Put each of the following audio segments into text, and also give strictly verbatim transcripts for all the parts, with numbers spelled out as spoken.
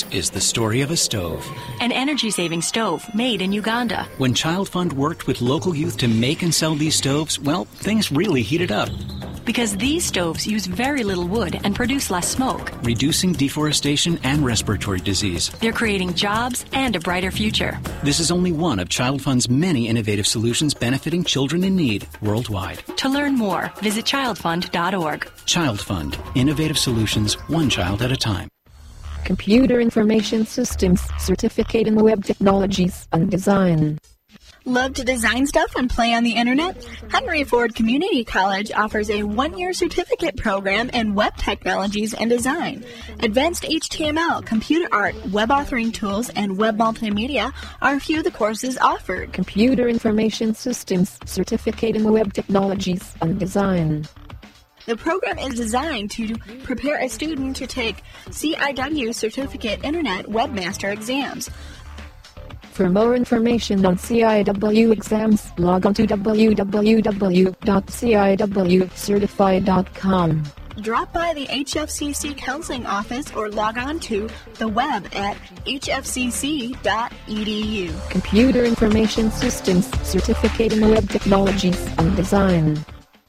This is the story of a stove. An energy-saving stove made in Uganda. When Child Fund worked with local youth to make and sell these stoves, well, things really heated up. Because these stoves use very little wood and produce less smoke. Reducing deforestation and respiratory disease. They're creating jobs and a brighter future. This is only one of Child Fund's many innovative solutions benefiting children in need worldwide. To learn more, visit child fund dot org. Child Fund. Innovative solutions, one child at a time. Computer Information Systems Certificate in Web Technologies and Design. Love to design stuff and play on the internet? Henry Ford Community College offers a one-year certificate program in web technologies and design. Advanced H T M L, computer art, web authoring tools, and web multimedia are a few of the courses offered. Computer Information Systems Certificate in Web Technologies and Design. The program is designed to prepare a student to take C I W Certificate Internet Webmaster exams. For more information on C I W exams, log on to w w w dot c i w certified dot com. Drop by the H F C C Counseling Office or log on to the web at h f c c dot e d u. Computer Information Systems Certificate in Web Technologies and Design.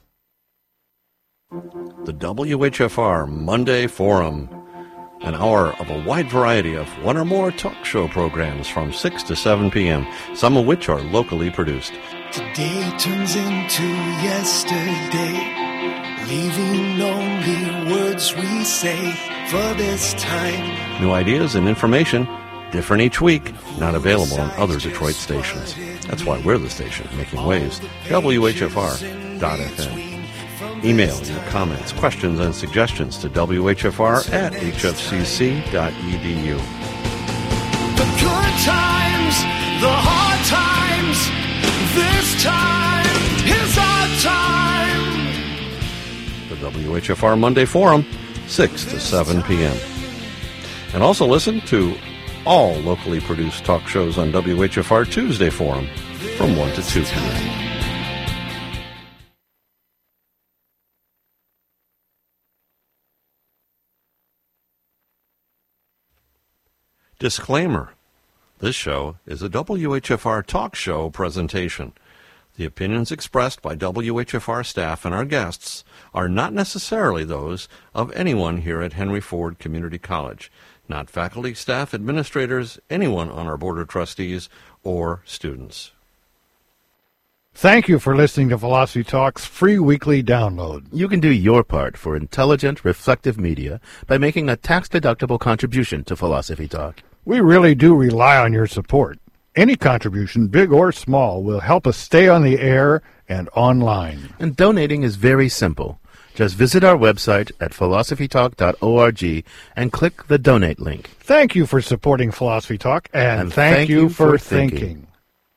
The W H F R Monday Forum. An hour of a wide variety of one or more talk show programs from six to seven p.m., some of which are locally produced. Today turns into yesterday, leaving only words we say for this time. New ideas and information, different each week, not available on other Detroit stations. That's why we're the station making waves. W H F R dot f m. Email your comments, questions, and suggestions to W H F R at h f c c dot e d u. The good times, the hard times, this time is our time. The W H F R Monday Forum, six to seven p.m. And also listen to all locally produced talk shows on W H F R Tuesday Forum from one to two p.m. Disclaimer. This show is a W H F R talk show presentation. The opinions expressed by W H F R staff and our guests are not necessarily those of anyone here at Henry Ford Community College, not faculty, staff, administrators, anyone on our Board of Trustees, or students. Thank you for listening to Philosophy Talk's free weekly download. You can do your part for intelligent, reflective media by making a tax-deductible contribution to Philosophy Talk. We really do rely on your support. Any contribution, big or small, will help us stay on the air and online. And donating is very simple. Just visit our website at philosophy talk dot org and click the donate link. Thank you for supporting Philosophy Talk, and, and thank, thank you, you for, for thinking. thinking.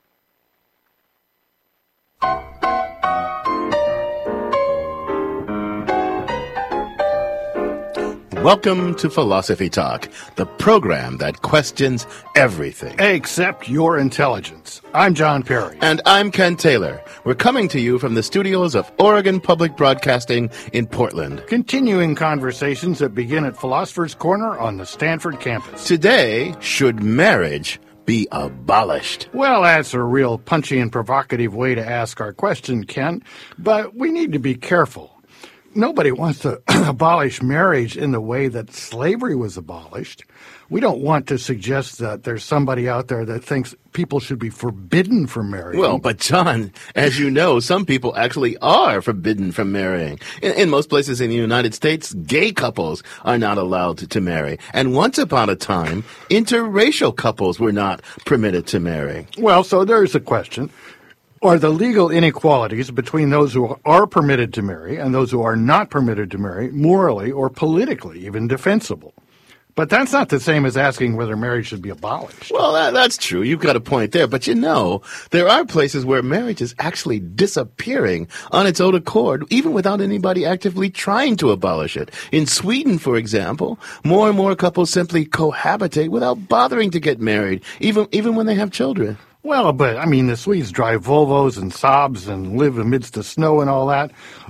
Welcome to Philosophy Talk, the program that questions everything. Except your intelligence. I'm John Perry. And I'm Ken Taylor. We're coming to you from the studios of Oregon Public Broadcasting in Portland. Continuing conversations that begin at Philosopher's Corner on the Stanford campus. Today, should marriage be abolished? Well, that's a real punchy and provocative way to ask our question, Ken, but we need to be careful. Nobody wants to abolish marriage in the way that slavery was abolished. We don't want to suggest that there's somebody out there that thinks people should be forbidden from marrying. Well, but John, as you know, some people actually are forbidden from marrying. In, in most places in the United States, gay couples are not allowed to, to marry. And once upon a time, interracial couples were not permitted to marry. Well, so there's a question. Are the legal inequalities between those who are permitted to marry and those who are not permitted to marry morally or politically even defensible? But that's not the same as asking whether marriage should be abolished. Well, that, that's true. You've got a point there. But you know, there are places where marriage is actually disappearing on its own accord, even without anybody actively trying to abolish it. In Sweden, for example, more and more couples simply cohabitate without bothering to get married, even even when they have children. Well, but, I mean, the Swedes drive Volvos and Saabs and live amidst the snow and all that.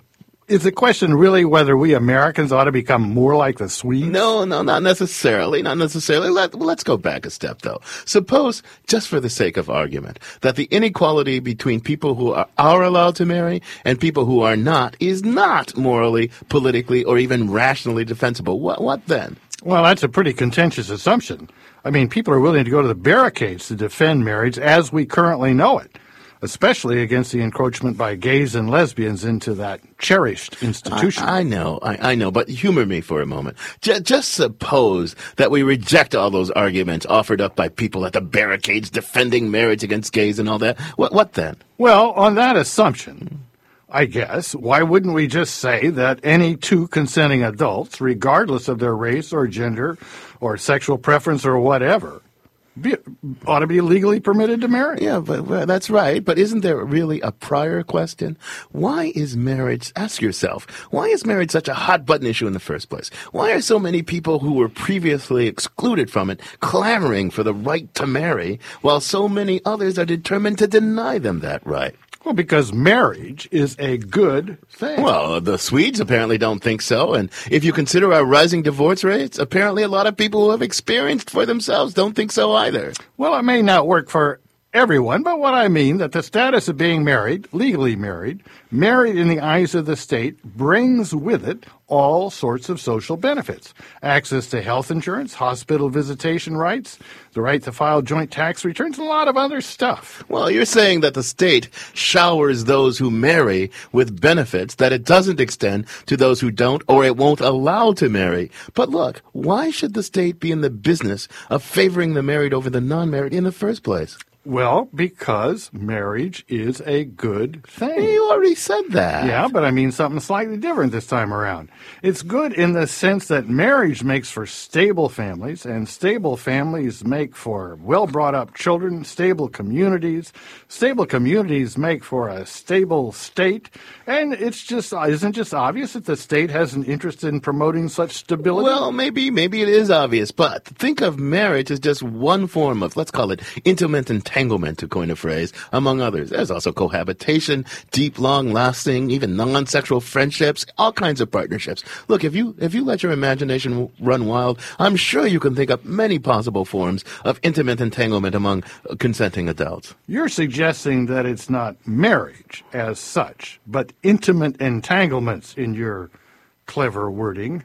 Is the question really whether we Americans ought to become more like the Swedes? No, no, not necessarily. Not necessarily. Let, let's go back a step, though. Suppose, just for the sake of argument, that the inequality between people who are, are allowed to marry and people who are not is not morally, politically, or even rationally defensible. What, what then? Well, that's a pretty contentious assumption. I mean, people are willing to go to the barricades to defend marriage as we currently know it, especially against the encroachment by gays and lesbians into that cherished institution. I, I know, I, I know, but humor me for a moment. J- just suppose that we reject all those arguments offered up by people at the barricades defending marriage against gays and all that. What, what then? Well, on that assumption, I guess, why wouldn't we just say that any two consenting adults, regardless of their race or gender or sexual preference or whatever, Be, ought to be legally permitted to marry? Yeah, but well, that's right. But isn't there really a prior question? Why is marriage, ask yourself, why is marriage such a hot button issue in the first place? Why are so many people who were previously excluded from it clamoring for the right to marry, while so many others are determined to deny them that right? Well, because marriage is a good thing. Well, the Swedes apparently don't think so. And if you consider our rising divorce rates, apparently a lot of people who have experienced for themselves don't think so either. Well, it may not work for everyone, but what I mean that the status of being married, legally married, married in the eyes of the state, brings with it all sorts of social benefits. Access to health insurance, hospital visitation rights, the right to file joint tax returns, and a lot of other stuff. Well, you're saying that the state showers those who marry with benefits that it doesn't extend to those who don't, or it won't allow to marry. But look, why should the state be in the business of favoring the married over the non-married in the first place? Well, because marriage is a good thing. You already said that. Yeah, but I mean something slightly different this time around. It's good in the sense that marriage makes for stable families, and stable families make for well-brought-up children, stable communities. Stable communities make for a stable state, and it's just isn't just obvious that the state has an interest in promoting such stability? Well, maybe, maybe it is obvious, but think of marriage as just one form of, let's call it, intimate entanglement, to coin a phrase, among others. There's also cohabitation, deep, long-lasting, even non-sexual friendships, all kinds of partnerships. Look, if you if you let your imagination run wild, I'm sure you can think up many possible forms of intimate entanglement among consenting adults. You're suggesting that it's not marriage as such, but intimate entanglements in your clever wording,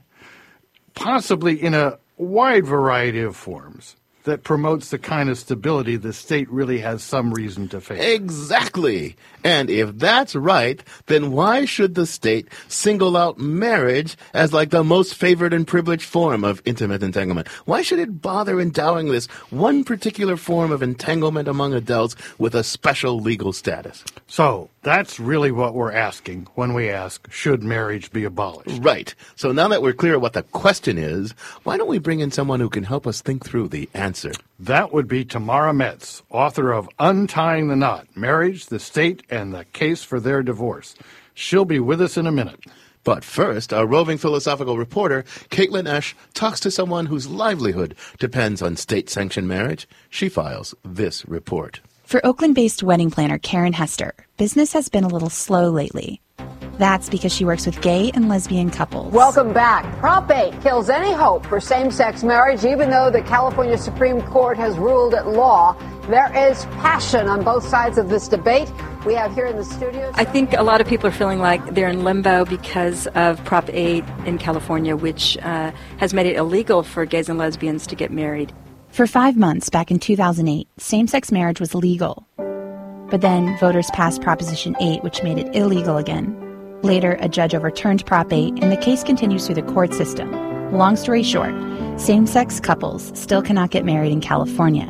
possibly in a wide variety of forms that promotes the kind of stability the state really has some reason to favor. Exactly. And if that's right, then why should the state single out marriage as like the most favored and privileged form of intimate entanglement? Why should it bother endowing this one particular form of entanglement among adults with a special legal status? So that's really what we're asking when we ask, should marriage be abolished? Right. So now that we're clear what the question is, why don't we bring in someone who can help us think through the answer? That would be Tamara Metz, author of Untying the Knot, Marriage, the State, and the Case for Their Divorce. She'll be with us in a minute. But first, our roving philosophical reporter, Caitlin Esch, talks to someone whose livelihood depends on state-sanctioned marriage. She files this report. For Oakland-based wedding planner Karen Hester, business has been a little slow lately. That's because she works with gay and lesbian couples. Welcome back. Prop eight kills any hope for same-sex marriage, even though the California Supreme Court has ruled it law. There is passion on both sides of this debate. We have here in the studio. I think a lot of people are feeling like they're in limbo because of Prop eight in California, which uh, has made it illegal for gays and lesbians to get married. For five months back in two thousand eight, same-sex marriage was legal. But then voters passed Proposition eight, which made it illegal again. Later, a judge overturned Prop eight, and the case continues through the court system. Long story short, same-sex couples still cannot get married in California.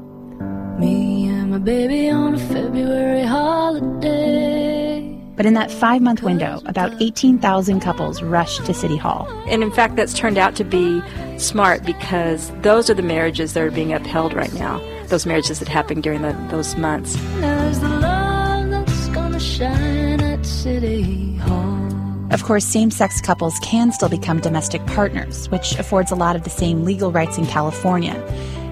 Me and my baby on a February holiday. But in that five-month window, about eighteen thousand couples rushed to City Hall. And in fact, that's turned out to be smart because those are the marriages that are being upheld right now, those marriages that happened during the, those months. There's the love that's gonna shine at City Hall. Of course, same-sex couples can still become domestic partners, which affords a lot of the same legal rights in California.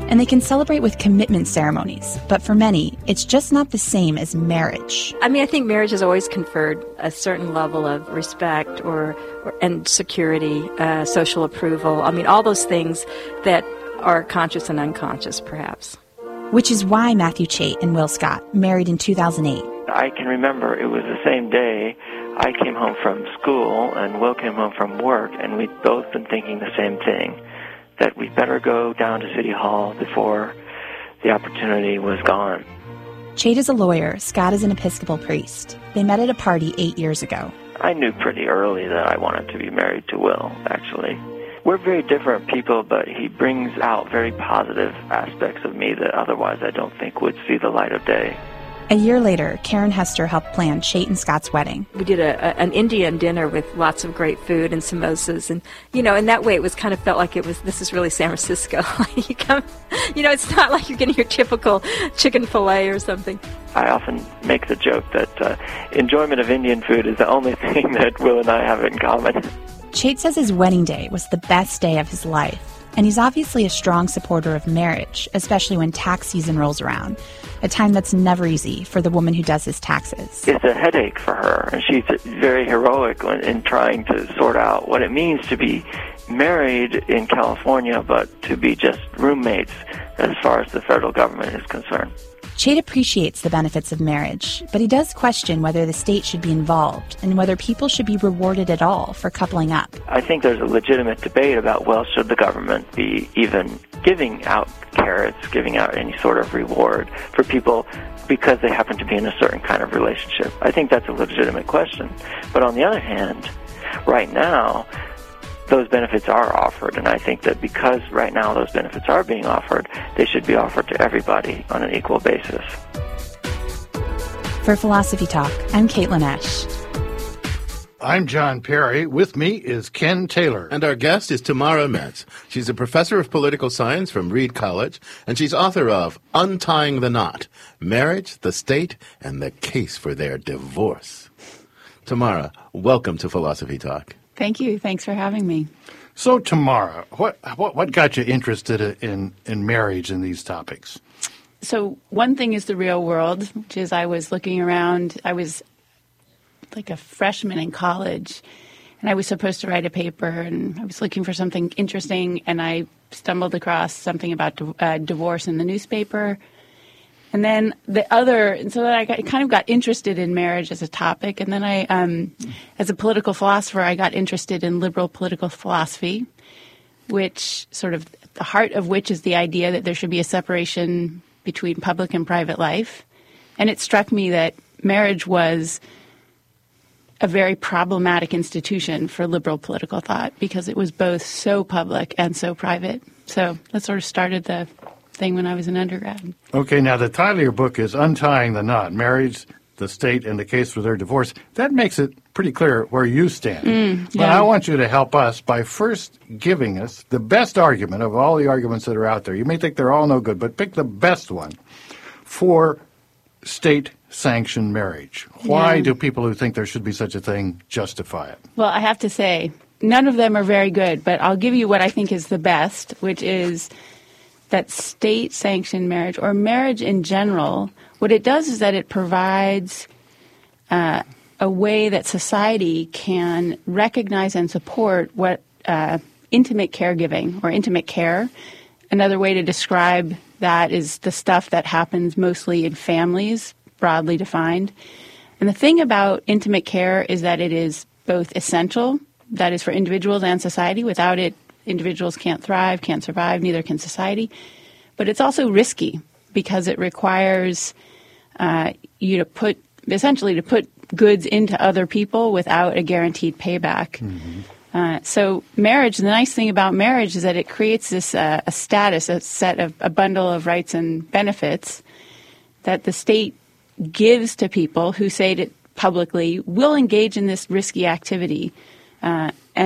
And they can celebrate with commitment ceremonies. But for many, it's just not the same as marriage. I mean, I think marriage has always conferred a certain level of respect or, or and security, uh, social approval. I mean, all those things that are conscious and unconscious, perhaps. Which is why Matthew Chait and Will Scott married in two thousand eight. I can remember it was the same day I came home from school and Will came home from work, and we'd both been thinking the same thing, that we'd better go down to City Hall before the opportunity was gone. Chait is a lawyer. Scott is an Episcopal priest. They met at a party eight years ago. I knew pretty early that I wanted to be married to Will, actually. We're very different people, but he brings out very positive aspects of me that otherwise I don't think would see the light of day. A year later, Karen Hester helped plan Chait and Scott's wedding. We did a, a, an Indian dinner with lots of great food and samosas, and you know, in that way, it was kind of felt like it was. This is really San Francisco. you come, you know, it's not like you're getting your typical chicken fillet or something. I often make the joke that uh, enjoyment of Indian food is the only thing that Will and I have in common. Chait says his wedding day was the best day of his life. And he's obviously a strong supporter of marriage, especially when tax season rolls around, a time that's never easy for the woman who does his taxes. It's a headache for her, and she's very heroic in trying to sort out what it means to be married in California, but to be just roommates as far as the federal government is concerned. Chait appreciates the benefits of marriage, but he does question whether the state should be involved and whether people should be rewarded at all for coupling up. I think there's a legitimate debate about, well, should the government be even giving out carrots, giving out any sort of reward for people because they happen to be in a certain kind of relationship? I think that's a legitimate question. But on the other hand, right now, those benefits are offered, and I think that because right now those benefits are being offered, they should be offered to everybody on an equal basis. For Philosophy Talk, I'm Caitlin Esch. I'm John Perry. With me is Ken Taylor. And our guest is Tamara Metz. She's a professor of political science from Reed College, and she's author of Untying the Knot, Marriage, the State, and the Case for Their Divorce. Tamara, welcome to Philosophy Talk. Thank you. Thanks for having me. So, Tamara, what what what got you interested in, in marriage and these topics? So one thing is the real world, which is I was looking around. I was like a freshman in college, and I was supposed to write a paper, and I was looking for something interesting, and I stumbled across something about uh, divorce in the newspaper. And then the other, and so that I got, kind of got interested in marriage as a topic. And then I, um, as a political philosopher, I got interested in liberal political philosophy, which sort of the heart of which is the idea that there should be a separation between public and private life. And it struck me that marriage was a very problematic institution for liberal political thought because it was both so public and so private. So that sort of started the thing when I was an undergrad. Okay, now the title of your book is Untying the Knot, Marriage, the State, and the Case for Their Divorce. That makes it pretty clear where you stand. Mm, yeah. But I want you to help us by first giving us the best argument of all the arguments that are out there. You may think they're all no good, but pick the best one for state-sanctioned marriage. Why Yeah. do people who think there should be such a thing justify it? Well, I have to say, none of them are very good, but I'll give you what I think is the best, which is that state-sanctioned marriage, or marriage in general, what it does is that it provides uh, a way that society can recognize and support what uh, intimate caregiving or intimate care. Another way to describe that is the stuff that happens mostly in families, broadly defined. And the thing about intimate care is that it is both essential, that is for individuals and society. Without it, individuals can't thrive, can't survive, neither can society. But it's also risky because it requires uh, you to put, essentially to put goods into other people without a guaranteed payback. Mm-hmm. Uh, so marriage, the nice thing about marriage is that it creates this uh, a status, a set of, a bundle of rights and benefits that the state gives to people who say to publicly, will engage in this risky activity. Uh, and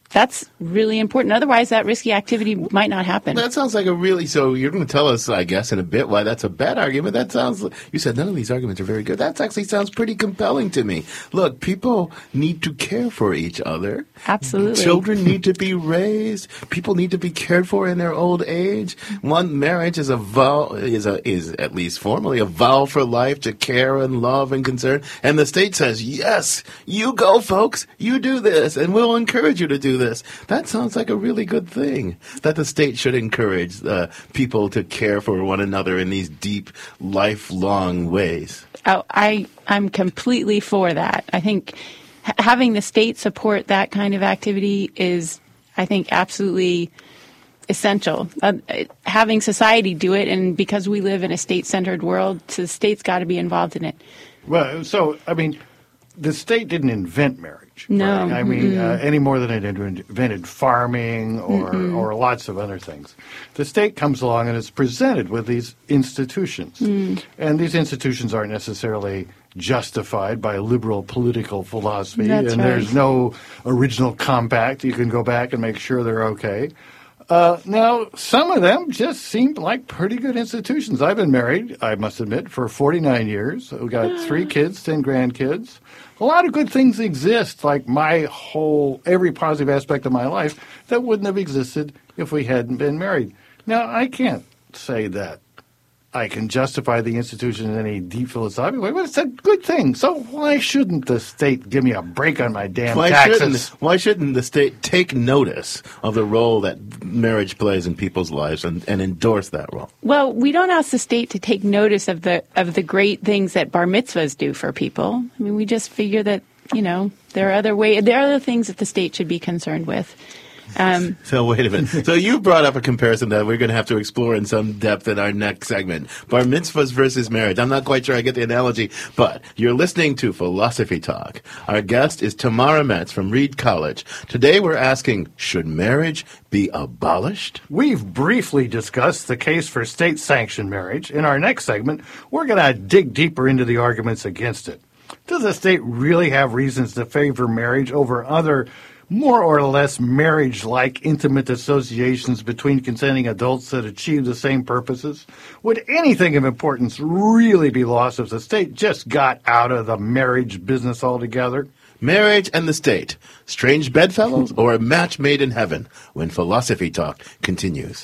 that's really important. Otherwise, that risky activity might not happen. That sounds like a really, so you're going to tell us, I guess, in a bit why that's a bad argument. That sounds, you said none of these arguments are very good. That actually sounds pretty compelling to me. Look, people need to care for each other. Absolutely. Children need to be raised. People need to be cared for in their old age. One marriage is a vow, is a, is at least formally a vow for life to care and love and concern. And the state says, yes, you go, folks. You do this, and we'll encourage you to do this. That sounds like a really good thing, that the state should encourage uh, people to care for one another in these deep, lifelong ways. Oh, I, I'm completely for that. I think h- having the state support that kind of activity is, I think, absolutely essential. Uh, having society do it, and because we live in a state-centered world, so the state's got to be involved in it. Well, so, I mean, the state didn't invent marriage. No. Right? I mean, Mm-mm. uh, any more than it invented farming or, Mm-mm. or lots of other things. The state comes along and is presented with these institutions. Mm. And these institutions aren't necessarily justified by liberal political philosophy. That's and right. there's no original compact. You can go back and make sure they're okay. Uh, now, some of them just seem like pretty good institutions. I've been married, I must admit, for forty-nine years. We've got three kids, ten grandkids. A lot of good things exist, like my whole, every positive aspect of my life that wouldn't have existed if we hadn't been married. Now, I can't say that I can justify the institution in any deep philosophical way, but it's a good thing. So why shouldn't the state give me a break on my damn Why taxes? shouldn't, why shouldn't the state take notice of the role that marriage plays in people's lives and, and endorse that role? Well, we don't ask the state to take notice of the of the great things that bar mitzvahs do for people. I mean, we just figure that, you know, there are other way there are other things that the state should be concerned with. Um, So wait a minute. So you brought up a comparison that we're going to have to explore in some depth in our next segment. Bar mitzvahs versus marriage. I'm not quite sure I get the analogy, but you're listening to Philosophy Talk. Our guest is Tamara Metz from Reed College. Today we're asking, should marriage be abolished? We've briefly discussed the case for state-sanctioned marriage. In our next segment, we're going to dig deeper into the arguments against it. Does the state really have reasons to favor marriage over other more or less marriage-like intimate associations between consenting adults that achieve the same purposes? Would anything of importance really be lost if the state just got out of the marriage business altogether? Marriage and the state. Strange bedfellows or a match made in heaven? When Philosophy Talk continues.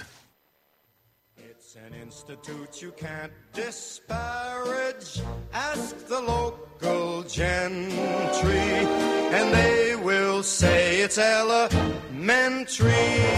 It's an institute you can't disparage. Ask the local gentry, and they will say it's elementary.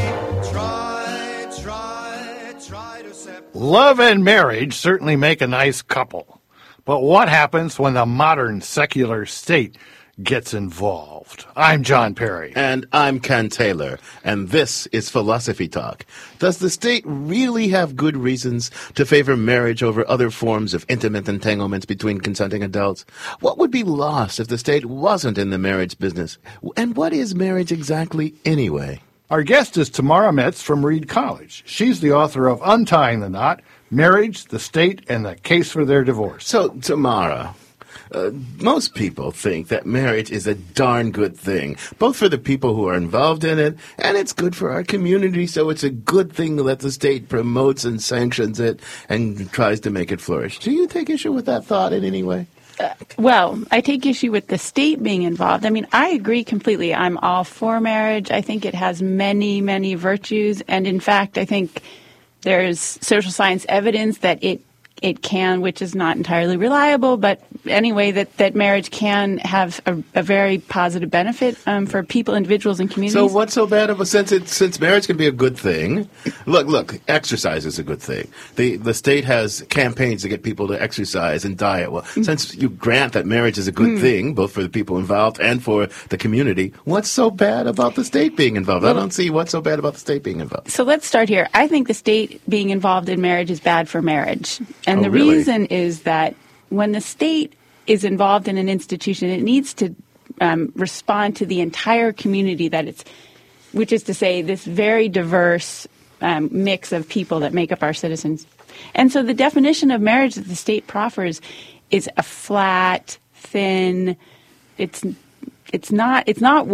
Try, try, try to separate. Love and marriage certainly make a nice couple. But what happens when the modern secular state gets involved? I'm John Perry. And I'm Ken Taylor. And this is Philosophy Talk. Does the state really have good reasons to favor marriage over other forms of intimate entanglements between consenting adults? What would be lost if the state wasn't in the marriage business? And what is marriage exactly anyway? Our guest is Tamara Metz from Reed College. She's the author of Untying the Knot, Marriage, the State, and the Case for Their Divorce. So, Tamara, Uh, most people think that marriage is a darn good thing, both for the people who are involved in it, and it's good for our community, so it's a good thing that the state promotes and sanctions it and tries to make it flourish. Do you take issue with that thought in any way? Uh, well, I take issue with the state being involved. I mean, I agree completely. I'm all for marriage. I think it has many, many virtues, and in fact, I think there's social science evidence that it It can, which is not entirely reliable, but anyway, that, that marriage can have a, a very positive benefit um, for people, individuals, and communities. So what's so bad of a since it since marriage can be a good thing? Look, look, exercise is a good thing. The the state has campaigns to get people to exercise and diet. Well, mm. since you grant that marriage is a good mm. thing, both for the people involved and for the community, what's so bad about the state being involved? Well, I don't see what's so bad about the state being involved. So let's start here. I think the state being involved in marriage is bad for marriage. And oh, the really? reason is that when the state is involved in an institution, it needs to um, respond to the entire community that it's, which is to say this very diverse um, mix of people that make up our citizens. And so the definition of marriage that the state proffers is a flat, thin, it's it's not it's not what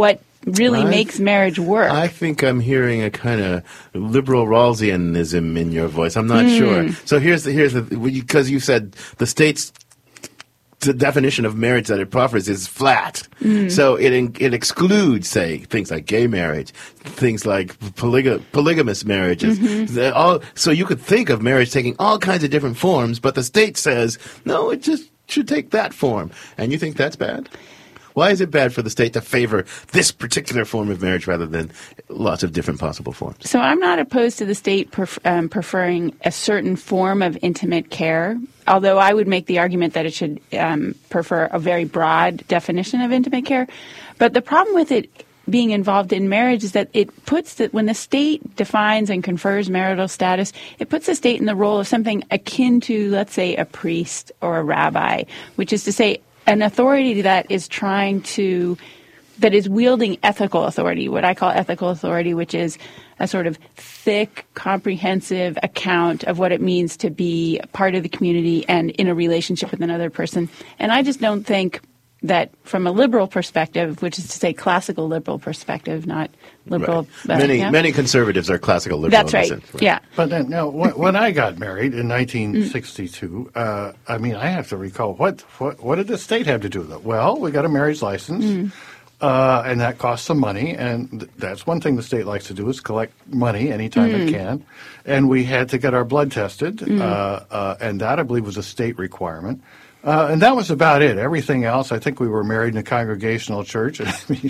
really I, makes marriage work. I think I'm hearing a kind of liberal Rawlsianism in your voice. I'm not Mm. sure. So here's the here's the because you said the state's the definition of marriage that it proffers is flat. Mm. So it it excludes, say, things like gay marriage, things like polyga- polygamous marriages. Mm-hmm. They're all, so you could think of marriage taking all kinds of different forms, but the state says, no, it just should take that form. And you think that's bad? Why is it bad for the state to favor this particular form of marriage rather than lots of different possible forms? So I'm not opposed to the state pref- um, preferring a certain form of intimate care, although I would make the argument that it should um, prefer a very broad definition of intimate care. But the problem with it being involved in marriage is that it puts the, when the state defines and confers marital status, it puts the state in the role of something akin to, let's say, a priest or a rabbi, which is to say an authority that is trying to, that is wielding ethical authority, what I call ethical authority, which is a sort of thick, comprehensive account of what it means to be part of the community and in a relationship with another person. And I just don't think that from a liberal perspective, which is to say classical liberal perspective, not liberal. Right. Uh, many yeah. many conservatives are classical liberal. That's in right. that sense, right. Yeah. But then, now, when, when I got married in nineteen sixty-two, uh, I mean, I have to recall what, what what did the state have to do with it? Well, we got a marriage license, Mm. uh, and that costs some money, and th- that's one thing the state likes to do is collect money anytime Mm. it can. And we had to get our blood tested, Mm. uh, uh, and that I believe was a state requirement. Uh, and that was about it. Everything else, I think we were married in a congregational church. I mean,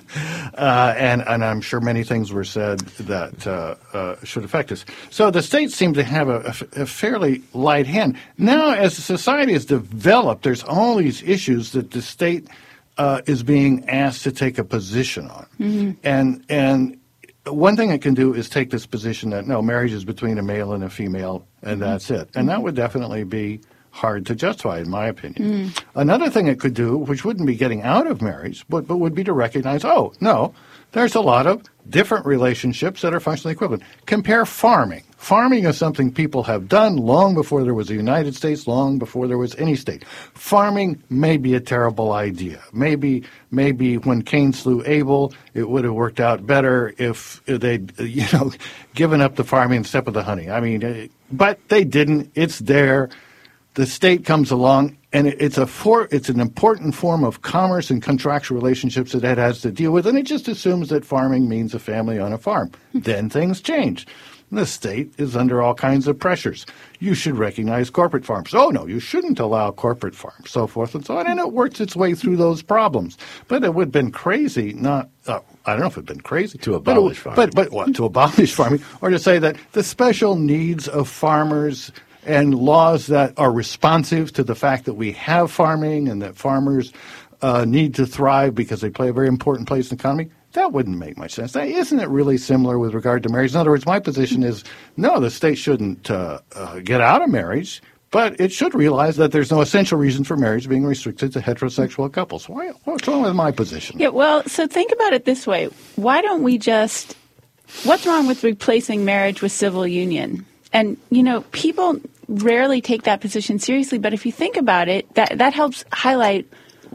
uh, and, and I'm sure many things were said that uh, uh, should affect us. So the state seemed to have a, a, a fairly light hand. Now, as society has developed, there's all these issues that the state uh, is being asked to take a position on. Mm-hmm. And and one thing it can do is take this position that, no, marriage is between a male and a female, and that's it. And that would definitely be hard to justify, in my opinion. Mm. Another thing it could do, which wouldn't be getting out of marriage, but, but would be to recognize, oh, no, there's a lot of different relationships that are functionally equivalent. Compare farming. Farming is something people have done long before there was a United States, long before there was any state. Farming may be a terrible idea. Maybe maybe when Cain slew Abel, it would have worked out better if they'd, you know, given up the farming and stepped with the honey. I mean, but they didn't. It's there. The state comes along, and it's a for, it's an important form of commerce and contractual relationships that it has to deal with, and it just assumes that farming means a family on a farm. Then things change. The state is under all kinds of pressures. You should recognize corporate farms. Oh, no, you shouldn't allow corporate farms, so forth and so on. And it works its way through those problems. But it would have been crazy not uh, – I don't know if it would have been crazy. To abolish but it, farming. But, but what, to abolish farming, or to say that the special needs of farmers – and laws that are responsive to the fact that we have farming and that farmers uh, need to thrive because they play a very important place in the economy, that wouldn't make much sense. Now, isn't it really similar with regard to marriage? In other words, my position is, no, the state shouldn't uh, uh, get out of marriage, but it should realize that there's no essential reason for marriage being restricted to heterosexual couples. Why, what's wrong with my position? Yeah, well, so think about it this way. Why don't we just – what's wrong with replacing marriage with civil union? And, you know, people – rarely take that position seriously, but if you think about it, that that helps highlight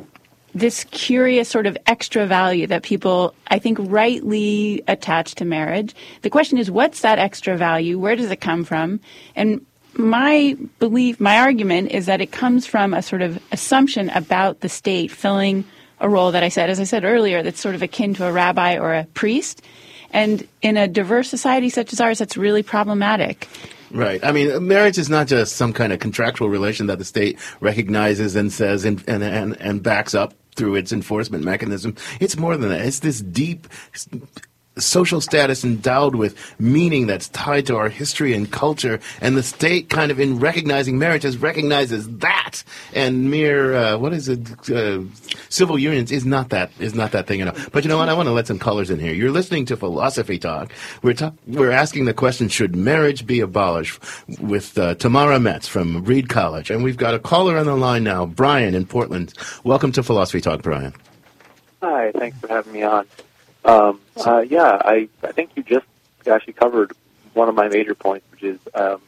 this curious sort of extra value that people, I think, rightly attach to marriage. The question is, what's that extra value? Where does it come from? And my belief, my argument is that it comes from a sort of assumption about the state filling a role that I said, as I said earlier, that's sort of akin to a rabbi or a priest. And in a diverse society such as ours, that's really problematic. Right. I mean, marriage is not just some kind of contractual relation that the state recognizes and says and and, and, and backs up through its enforcement mechanism. It's more than that. It's this deep social status endowed with meaning that's tied to our history and culture, and the state kind of in recognizing marriage as recognizes that, and mere uh, what is it uh, civil unions is not that is not that thing at all. But you know what, I want to let some callers in here. You're listening to Philosophy Talk. We're ta- we're asking the question, should marriage be abolished, with uh, Tamara Metz from Reed College, and we've got a caller on the line now, Brian in Portland. Welcome to Philosophy Talk, Brian. Hi, thanks for having me on. Um, uh, yeah, I, I think you just actually covered one of my major points, which is um,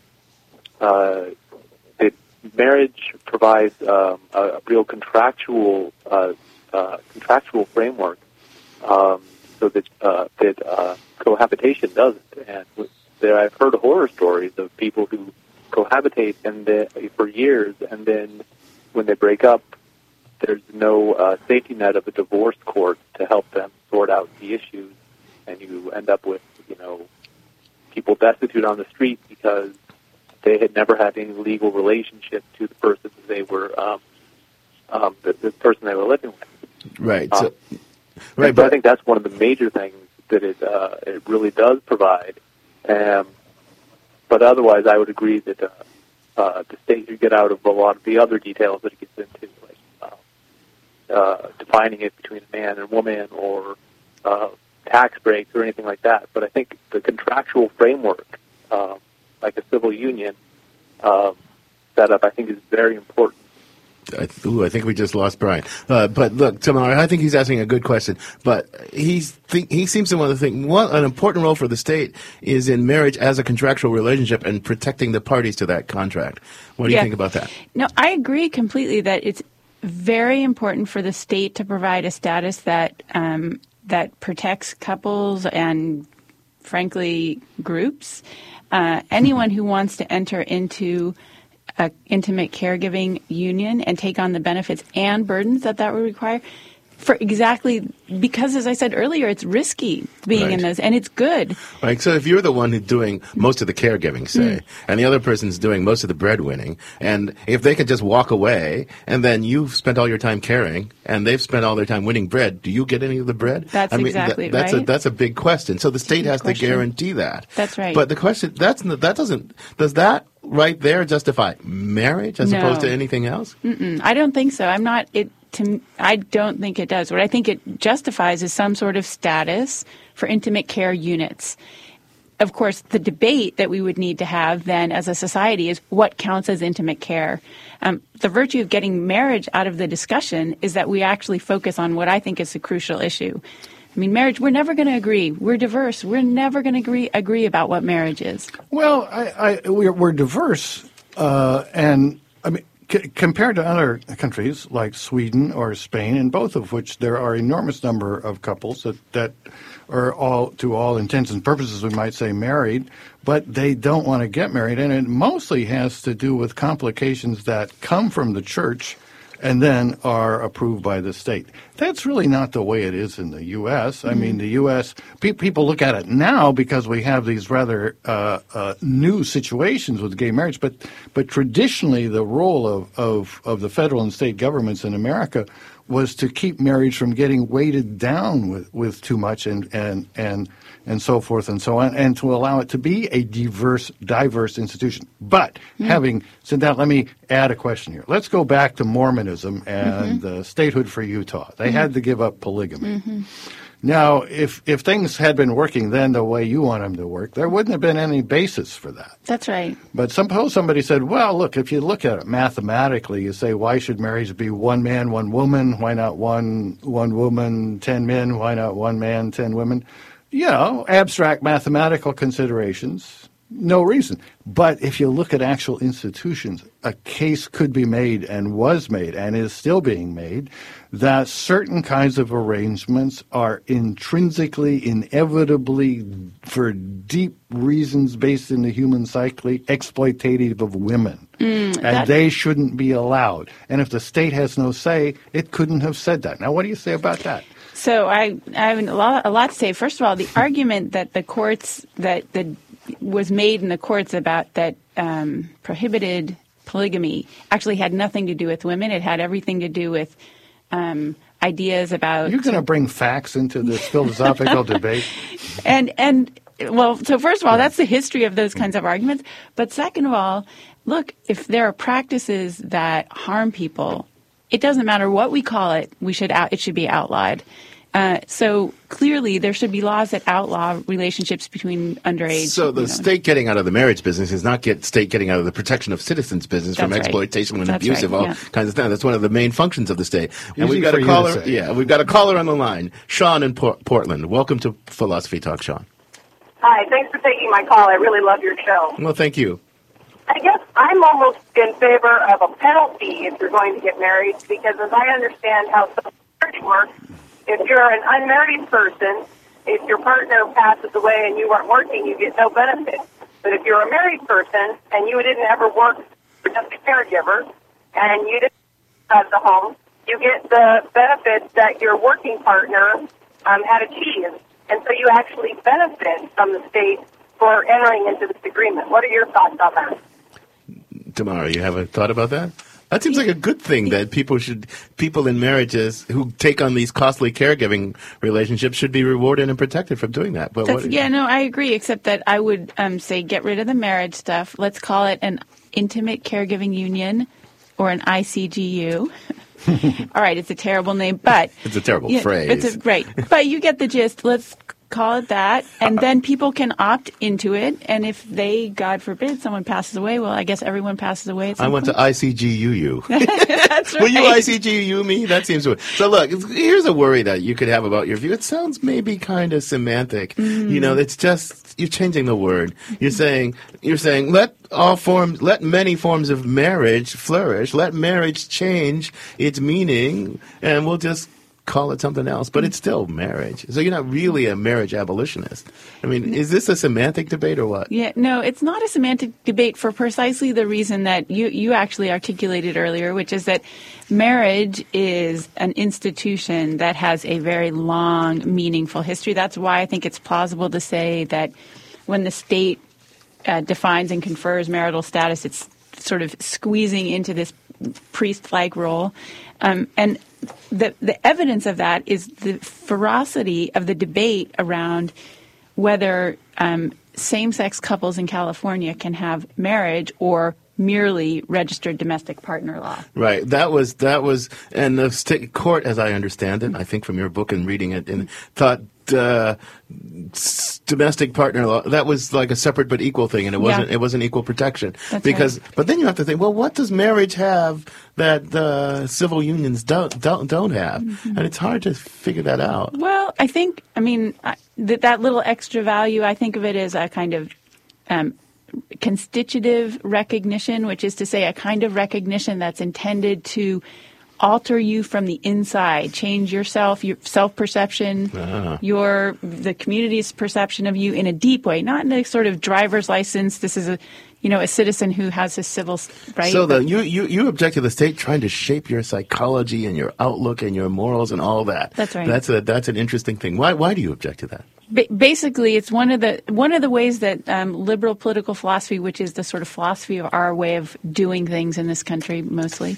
uh, that marriage provides um, a, a real contractual uh, uh, contractual framework um, so that uh, that uh, cohabitation doesn't. And there, I've heard horror stories of people who cohabitate and the, for years, and then when they break up, there's no uh, safety net of a divorce court to help them sort out the issues, and you end up with, you know, people destitute on the street because they had never had any legal relationship to the person that they were, um, um, the, the person they were living with. Right. Um, So, right. so But I think that's one of the major things that it uh, it really does provide. Um, but otherwise, I would agree that uh, uh, the state should get out of a lot of the other details that it gets into, like uh, uh, defining it between a man and woman, or uh, tax breaks, or anything like that. But I think the contractual framework, uh, like a civil union um, setup, I think is very important. I, ooh, I think we just lost Brian. Uh, but look, Tamar, I think he's asking a good question. But he's think, he seems to want to think one an important role for the state is in marriage as a contractual relationship and protecting the parties to that contract. What do Yeah. you think about that? No, I agree completely that it's very important for the state to provide a status that um, that protects couples and, frankly, groups. Uh, anyone who wants to enter into a intimate caregiving union and take on the benefits and burdens that that would require, for exactly because, as I said earlier, it's risky being Right. in those, and it's good. Right. So if you're the one who's doing most of the caregiving, say, Mm. and the other person's doing most of the breadwinning, and if they could just walk away, and then you've spent all your time caring, and they've spent all their time winning bread, do you get any of the bread? That's I mean, exactly that, that's right. A, that's a big question. So the state has question. to guarantee that. That's right. But the question that's n- that doesn't does that right there justify marriage as No. opposed to anything else? Mm-mm, I don't think so. I'm not. It. To, I don't think it does. What I think it justifies is some sort of status for intimate care units. Of course, the debate that we would need to have then as a society is what counts as intimate care. Um, the virtue of getting marriage out of the discussion is that we actually focus on what I think is a crucial issue. I mean, marriage, we're never going to agree. We're diverse. We're never going to agree agree about what marriage is. Well, I, I, we're, we're diverse, uh, and I mean, c- compared to other countries like Sweden or Spain, in both of which there are enormous number of couples that, that are all, to all intents and purposes, we might say married, but they don't want to get married, and it mostly has to do with complications that come from the church and then are approved by the state. That's really not the way it is in the U S. I mean, the U S, pe- people look at it now because we have these rather uh, uh, new situations with gay marriage, but but traditionally the role of, of, of the federal and state governments in America was to keep marriage from getting weighted down with, with too much and, and, and, and so forth and so on, and to allow it to be a diverse, diverse institution. But Mm. having said that, let me add a question here. Let's go back to Mormonism and Mhm. the statehood for Utah. They Mhm. had to give up polygamy. Mm-hmm. Now, if, if things had been working then the way you want them to work, there wouldn't have been any basis for that. That's right. But suppose somebody said, well, look, if you look at it mathematically, you say, why should marriage be one man, one woman? Why not one one woman, ten men? Why not one man, ten women? You know, abstract mathematical considerations, no reason. But if you look at actual institutions, a case could be made and was made and is still being made that certain kinds of arrangements are intrinsically, inevitably, for deep reasons based in the human psyche, exploitative of women. Mm, and that- they shouldn't be allowed. And if the state has no say, it couldn't have said that. Now, what do you say about that? So I, I have a lot, a lot to say. First of all, the argument that the courts that that was made in the courts about that um, prohibited polygamy actually had nothing to do with women. It had everything to do with um, ideas about. You're going to bring facts into this philosophical debate. And and well, so first of all, that's the history of those kinds of arguments. But second of all, look, if there are practices that harm people, it doesn't matter what we call it. We should out, it should be outlawed. Uh, so clearly, there should be laws that outlaw relationships between underage. So the you know. state getting out of the marriage business is not get state getting out of the protection of citizens business from That's right. exploitation and That's abusive, right, all yeah. kinds of things. That's one of the main functions of the state. And Easy we've got for a you to caller. say. Yeah, we've got a caller on the line. Sean in Por- Portland. Welcome to Philosophy Talk, Sean. Hi, thanks for taking my call. I really love your show. Well, thank you. I guess I'm almost in favor of a penalty if you're going to get married, because as I understand how social marriage works, if you're an unmarried person, if your partner passes away and you weren't working, you get no benefit. But if you're a married person and you didn't ever work for just a caregiver and you didn't have the home, you get the benefits that your working partner um, had achieved. And so you actually benefit from the state for entering into this agreement. What are your thoughts on that? Tamara, you have a thought about that? That seems like a good thing that people should, people in marriages who take on these costly caregiving relationships should be rewarded and protected from doing that. But That's, what, yeah, no, I agree, except that I would um, say get rid of the marriage stuff. Let's call it an intimate caregiving union or an I C G U. All right, it's a terrible name, but... It's a terrible yeah, phrase. It's a, right, but you get the gist. Let's call it that, and then people can opt into it, and if they, God forbid, someone passes away, well, I guess everyone passes away at some I went point. to I C G U U. That's right. Will you I C G U me? That seems weird. So look, here's a worry that you could have about your view. It sounds maybe kind of semantic. Mm. You know, it's just, you're changing the word. You're saying, you're saying, let all forms, let many forms of marriage flourish. Let marriage change its meaning, and we'll just call it something else, but it's still marriage. So you're not really a marriage abolitionist. I mean, is this a semantic debate or what? Yeah, no, it's not a semantic debate for precisely the reason that you, you actually articulated earlier, which is that marriage is an institution that has a very long, meaningful history. That's why I think it's plausible to say that when the state uh, defines and confers marital status, it's sort of squeezing into this priest-like role. Um, and the the evidence of that is the ferocity of the debate around whether um, same-sex couples in California can have marriage or merely registered domestic partner law. Right. That was, that was, and the state court, as I understand it, I think from your book and reading it, and thought uh, s- domestic partner law, that was like a separate but equal thing, and it wasn't, Yeah. it wasn't equal protection. That's because, right. But then you have to think, well, what does marriage have that the civil unions don't, don't, don't have? Mm-hmm. And it's hard to figure that out. Well, I think, I mean, I, that that little extra value, I think of it as a kind of um, constitutive recognition, which is to say a kind of recognition that's intended to alter you from the inside, change yourself, your self-perception, Ah. your the community's perception of you in a deep way, not in a sort of driver's license. This is a, you know, a citizen who has his civil right. So the, you, you, you object to the state trying to shape your psychology and your outlook and your morals and all that. That's right. That's a that's an interesting thing. Why why do you object to that? Ba- Basically, it's one of the one of the ways that um, liberal political philosophy, which is the sort of philosophy of our way of doing things in this country mostly,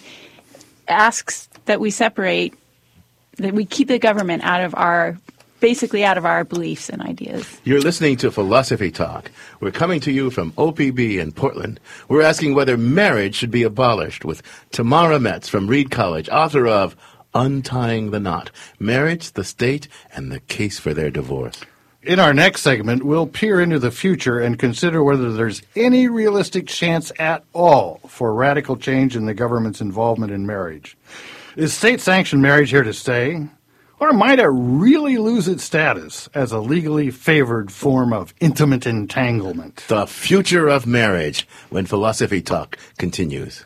asks that we separate, that we keep the government out of our, basically out of our beliefs and ideas. You're listening to Philosophy Talk. We're coming to you from O P B in Portland. We're asking whether marriage should be abolished with Tamara Metz from Reed College, author of Untying the Knot, Marriage, the State, and the Case for Their Divorce. In our next segment, we'll peer into the future and consider whether there's any realistic chance at all for radical change in the government's involvement in marriage. Is state-sanctioned marriage here to stay? Or might it really lose its status as a legally favored form of intimate entanglement? The future of marriage, when Philosophy Talk continues.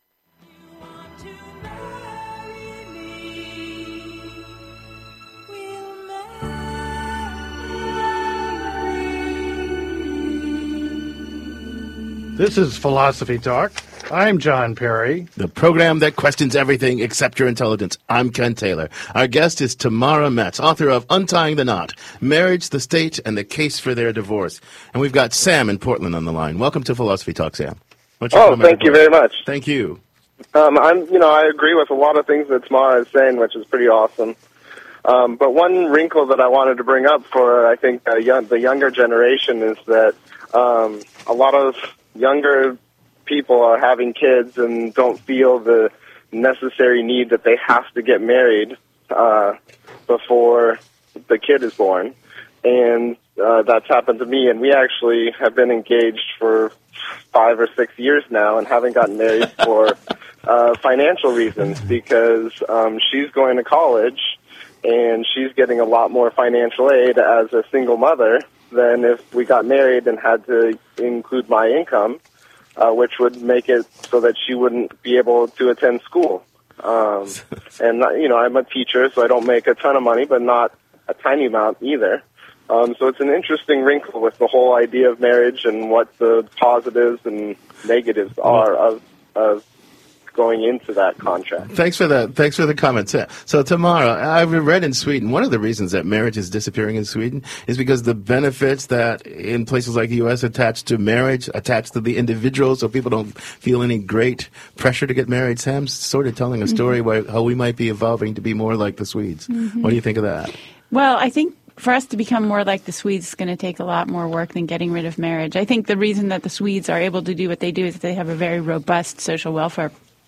This is Philosophy Talk. I'm John Perry. The program that questions everything except your intelligence. I'm Ken Taylor. Our guest is Tamara Metz, author of Untying the Knot, Marriage, the State, and the Case for Their Divorce. And we've got Sam in Portland on the line. Welcome to Philosophy Talk, Sam. What's your Oh, comment thank you about- very much. Thank you. Um, I'm, you know, I agree with a lot of things that Tamara is saying, which is pretty awesome. Um, but one wrinkle that I wanted to bring up for, I think, uh, young, the younger generation is that um, a lot of younger people are having kids and don't feel the necessary need that they have to get married uh, before the kid is born. And uh, that's happened to me, and we actually have been engaged for five or six years now and haven't gotten married for uh, financial reasons because um, she's going to college and she's getting a lot more financial aid as a single mother than if we got married and had to include my income, uh, which would make it so that she wouldn't be able to attend school. Um, and, you know, I'm a teacher, so I don't make a ton of money, but not a tiny amount either. Um, so it's an interesting wrinkle with the whole idea of marriage and what the positives and negatives are of of going into that contract. Thanks for that. Thanks for the comments. So, Tamara, I've read in Sweden, one of the reasons that marriage is disappearing in Sweden is because the benefits that in places like the U S attached to marriage, attached to the individual, so people don't feel any great pressure to get married. Sam's sort of telling a story mm-hmm. where how we might be evolving to be more like the Swedes. Mm-hmm. What do you think of that? Well, I think for us to become more like the Swedes is going to take a lot more work than getting rid of marriage. I think the reason that the Swedes are able to do what they do is that they have a very robust social welfare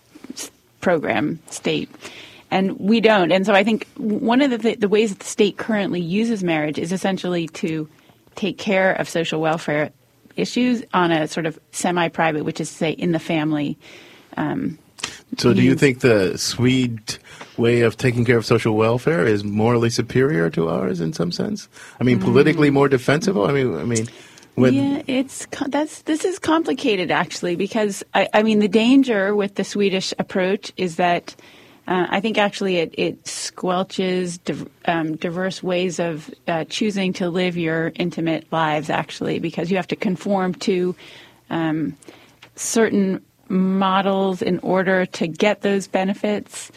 program state, and we don't. And so I think one of the, th- the ways that the state currently uses marriage is essentially to take care of social welfare issues on a sort of semi-private, which is to say in the family. Um, so do you think the Swede way of taking care of social welfare is morally superior to ours in some sense? I mean, politically more defensive? I mean, I mean. When yeah, it's that's this is complicated actually because I, I mean the danger with the Swedish approach is that uh, I think actually it, it squelches div, um, diverse ways of uh, choosing to live your intimate lives actually because you have to conform to um, certain models in order to get those benefits.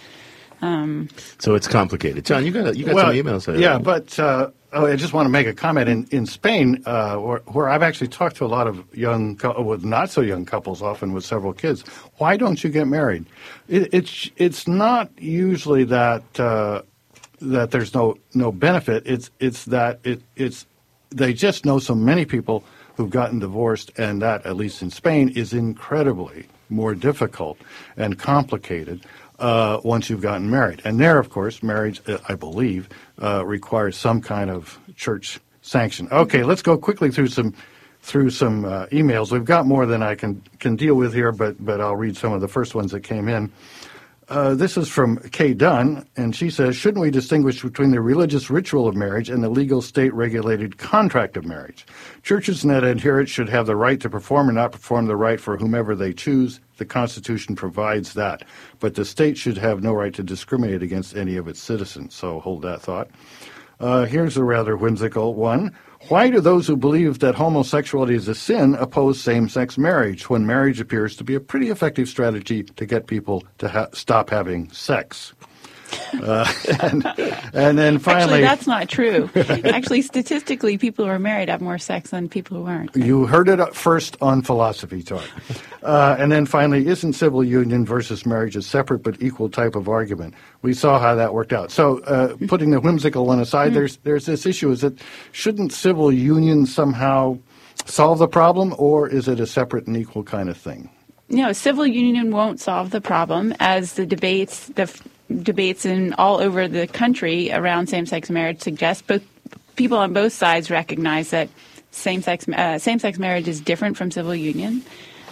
Um, so it's complicated. John, you got you got well, some emails there. Yeah, but. Uh, Oh, I just want to make a comment. In in Spain, uh, where, where I've actually talked to a lot of young, with not so young couples, often with several kids. Why don't you get married? It, it's it's not usually that uh, that there's no no benefit. It's it's that it it's they just know so many people who've gotten divorced, and that, at least in Spain, is incredibly more difficult and complicated. Uh, once you've gotten married. And there, of course, marriage, uh, I believe, uh, requires some kind of church sanction. Okay, let's go quickly through some through some uh, emails. We've got more than I can, can deal with here, but, but I'll read some of the first ones that came in. Uh, this is from Kay Dunn, and she says, shouldn't we distinguish between the religious ritual of marriage and the legal state-regulated contract of marriage? Churches and adherents should have the right to perform or not perform the rite for whomever they choose. The Constitution provides that. But the state should have no right to discriminate against any of its citizens. So hold that thought. Uh, here's a rather whimsical one. Why do those who believe that homosexuality is a sin oppose same-sex marriage when marriage appears to be a pretty effective strategy to get people to ha- stop having sex? Uh, and, and then finally... Actually, that's not true. Actually, statistically, people who are married have more sex than people who aren't. You heard it first on Philosophy Talk. Uh, and then finally, isn't civil union versus marriage a separate but equal type of argument? We saw how that worked out. So uh, putting the whimsical one aside, mm-hmm. there's there's this issue, is that shouldn't civil union somehow solve the problem, or is it a separate and equal kind of thing? No, civil union won't solve the problem, as the debates the f- debates in all over the country around same-sex marriage suggest. Both people on both sides recognize that same-sex uh, same-sex marriage is different from civil union,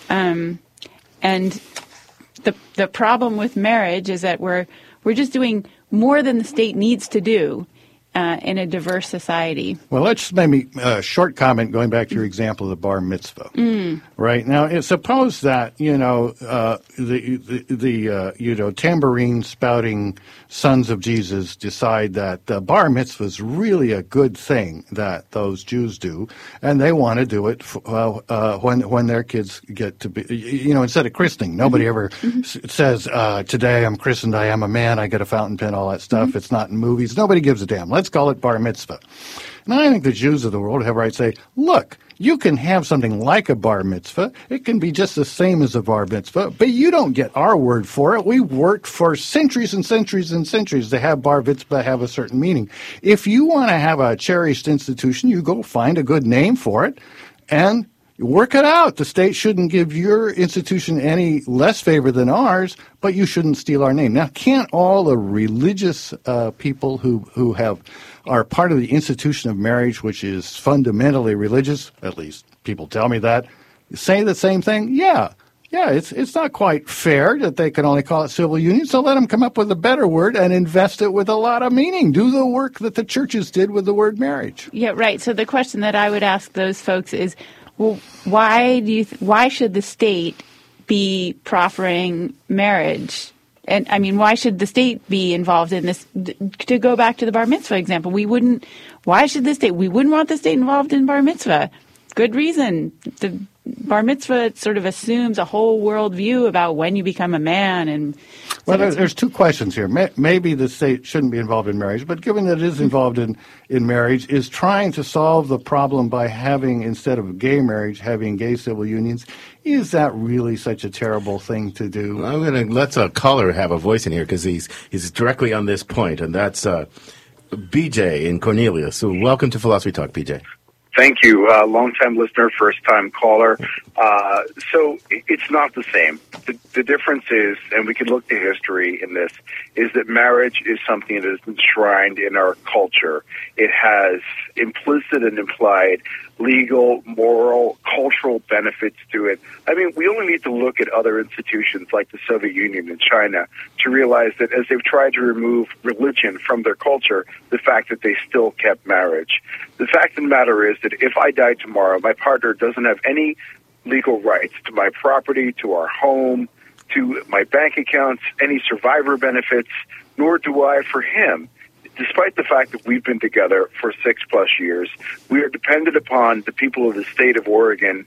um, and the the problem with marriage is that we're we're just doing more than the state needs to do uh, in a diverse society. Well, let's maybe a short comment going back to your example of the bar mitzvah. Mm. Right now, suppose that you know uh, the the, the uh, you know tambourine spouting sons of Jesus decide that the bar mitzvah is really a good thing that those Jews do, and they want to do it f- uh, uh, when when their kids get to be, you know, instead of christening. Nobody mm-hmm. ever mm-hmm. s- says uh, today I'm christened, I am a man, I get a fountain pen, all that stuff. Mm-hmm. It's not in movies. Nobody gives a damn. Let's call it bar mitzvah. And I think the Jews of the world have a right to say, look, you can have something like a bar mitzvah. It can be just the same as a bar mitzvah, but you don't get our word for it. We worked for centuries and centuries and centuries to have bar mitzvah have a certain meaning. If you want to have a cherished institution, you go find a good name for it and work it out. The state shouldn't give your institution any less favor than ours, but you shouldn't steal our name. Now, can't all the religious uh, people who, who have are part of the institution of marriage, which is fundamentally religious, at least people tell me that, say the same thing? Yeah. Yeah, it's it's not quite fair that they can only call it civil union, so let them come up with a better word and invest it with a lot of meaning. Do the work that the churches did with the word marriage. Yeah, right. So the question that I would ask those folks is, well, why do you th- why should the state be proffering marriage And I mean, why should the state be involved in this? To go back to the bar mitzvah example, we wouldn't, why should the state, we wouldn't want the state involved in bar mitzvah. Good reason. The bar mitzvah sort of assumes a whole world view about when you become a man. And so well, there, there's two questions here. May, maybe the state shouldn't be involved in marriage, but given that it is involved in, in marriage, is trying to solve the problem by having, instead of gay marriage, having gay civil unions, is that really such a terrible thing to do? I'm going to let a caller have a voice in here because he's, he's directly on this point, and that's uh, B J in Cornelius. So welcome to Philosophy Talk, B J. Thank you. Uh, long-time listener, first-time caller. Uh, so it's not the same. The, the difference is, and we can look to history in this, is that marriage is something that is enshrined in our culture. It has implicit and implied legal, moral, cultural benefits to it. I mean, we only need to look at other institutions like the Soviet Union and China to realize that as they've tried to remove religion from their culture, the fact that they still kept marriage. The fact of the matter is that if I die tomorrow, my partner doesn't have any legal rights to my property, to our home, to my bank accounts, any survivor benefits, nor do I for him. Despite the fact that we've been together for six plus years, we are dependent upon the people of the state of Oregon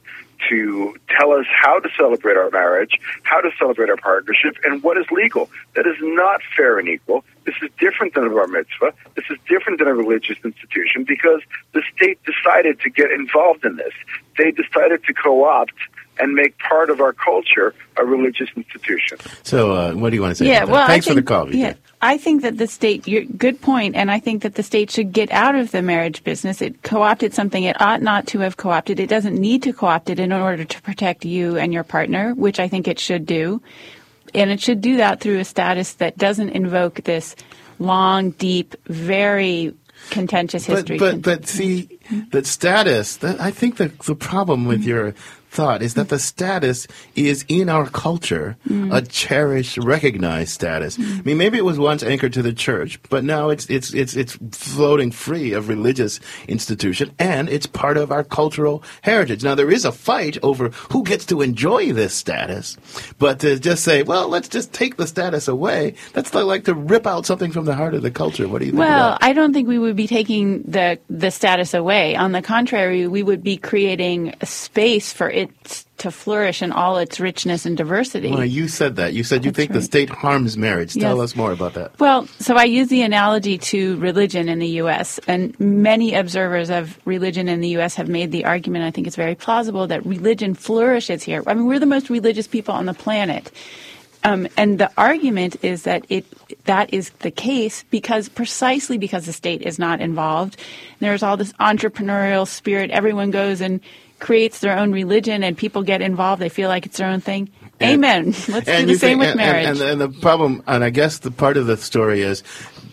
to tell us how to celebrate our marriage, how to celebrate our partnership, and what is legal. That is not fair and equal. This is different than a bar mitzvah. This is different than a religious institution because the state decided to get involved in this. They decided to co-opt and make part of our culture a religious institution. So uh, what do you want to say yeah, about well, that? Thanks I think, for the call, V J. Yeah, I think that the state, you're, good point, and I think that the state should get out of the marriage business. It co-opted something it ought not to have co-opted. It doesn't need to co-opt it in order to protect you and your partner, which I think it should do. And it should do that through a status that doesn't invoke this long, deep, very contentious history. But, but, but see, that status, that, I think that the problem with your thought is that the status is in our culture mm. a cherished, recognized status. Mm. I mean, maybe it was once anchored to the church, but now it's it's it's it's floating free of religious institution, and it's part of our cultural heritage. Now, there is a fight over who gets to enjoy this status, but to just say, well, let's just take the status away, that's like to rip out something from the heart of the culture. What do you think Well, about that? I don't think we would be taking the the status away. On the contrary, we would be creating a space for it to flourish in all its richness and diversity. Well, you said that. You said you That's think right. the state harms marriage. Tell Yes. us more about that. Well, so I use the analogy to religion in the U S, and many observers of religion in the U S have made the argument, I think it's very plausible, that religion flourishes here. I mean, we're the most religious people on the planet. Um, and the argument is that it that is the case because precisely because the state is not involved. There's all this entrepreneurial spirit. Everyone goes and creates their own religion, and people get involved. They feel like it's their own thing. And, Amen. Let's do and the you same think, with and, marriage. And, and, and the problem, and I guess the part of the story is,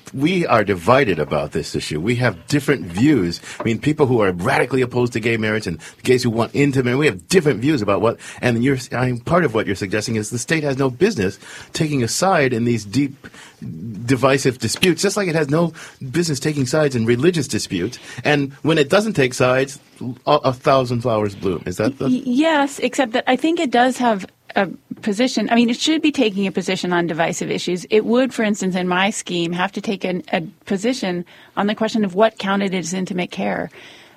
we are divided about this issue. We have different views. I mean, people who are radically opposed to gay marriage and gays who want into marriage, we have different views about what, and you're, I mean, part of what you're suggesting is the state has no business taking a side in these deep, divisive disputes, just like it has no business taking sides in religious disputes. And when it doesn't take sides, a, a thousand flowers bloom. Is that the... Y- yes, except that I think it does have a position. I mean, it should be taking a position on divisive issues. It would, for instance, in my scheme, have to take an, a position on the question of what counted as intimate care.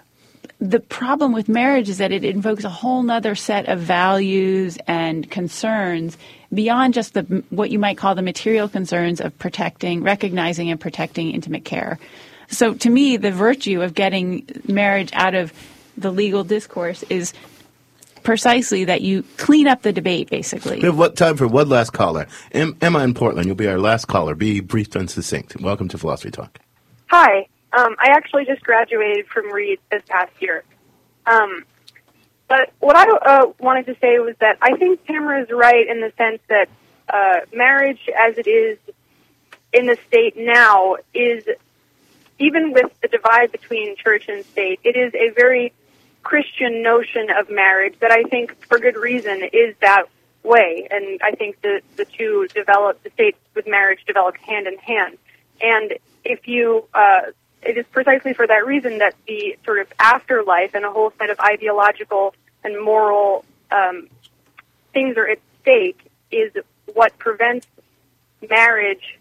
The problem with marriage is that it invokes a whole nother set of values and concerns beyond just the what you might call the material concerns of protecting, recognizing and protecting intimate care. So to me, the virtue of getting marriage out of the legal discourse is precisely that you clean up the debate, basically. We have what time for one last caller. Em- Emma in Portland, you'll be our last caller. Be brief and succinct. Welcome to Philosophy Talk. Hi. Um, I actually just graduated from Reed this past year. Um, but what I uh, wanted to say was that I think Tamara is right in the sense that uh, marriage as it is in the state now is, even with the divide between church and state, it is a very Christian notion of marriage that I think, for good reason, is that way. And I think the, the two develop, the state with marriage develop hand in hand. And if you, uh, it is precisely for that reason that the sort of afterlife and a whole set of ideological and moral um, things are at stake is what prevents marriage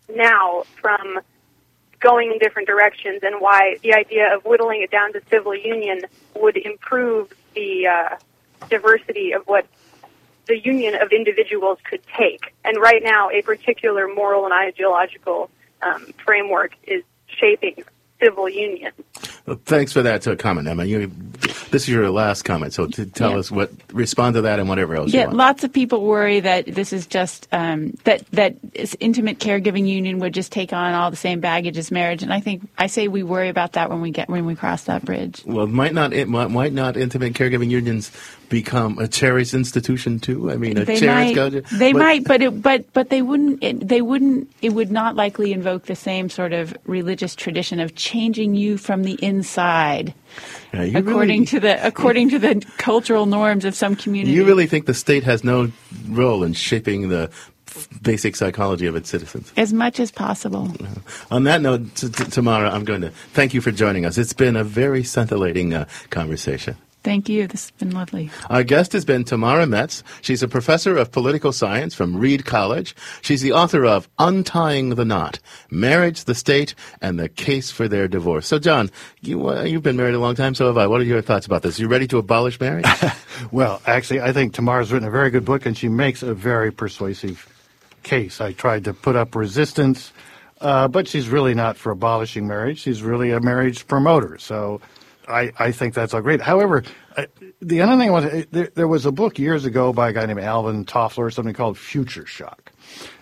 now from going in different directions, and why the idea of whittling it down to civil union would improve the uh, diversity of what the union of individuals could take. And right now, a particular moral and ideological um, framework is shaping civil union. Well, thanks for that uh, comment, Emma. You, this is your last comment, so to tell Yeah. us what, respond to that and whatever else Yeah, you want. lots of people worry that this is just um, that that this intimate caregiving union would just take on all the same baggage as marriage, and I think I say we worry about that when we get when we cross that bridge. Well, might not it might, might not intimate caregiving unions become a cherished institution too? I mean, a They cherished might, culture. they but, might, but it, but but they wouldn't. It, they wouldn't. It would not likely invoke the same sort of religious tradition of changing you from the inside, Yeah, you according really- to the according to the cultural norms of some communities. You really think the state has no role in shaping the f- basic psychology of its citizens? As much as possible. On that note, t- t- Tamara, I'm going to thank you for joining us. It's been a very scintillating uh, conversation. Thank you. This has been lovely. Our guest has been Tamara Metz. She's a professor of political science from Reed College. She's the author of Untying the Knot, Marriage, the State, and the Case for Their Divorce. So, John, you, uh, you've been married a long time, so have I. What are your thoughts about this? You ready to abolish marriage? Well, actually, I think Tamara's written a very good book, and she makes a very persuasive case. I tried to put up resistance, uh, but she's really not for abolishing marriage. She's really a marriage promoter. So I, I think that's all great. However, uh, the other thing was there, there was a book years ago by a guy named Alvin Toffler or something called Future Shock.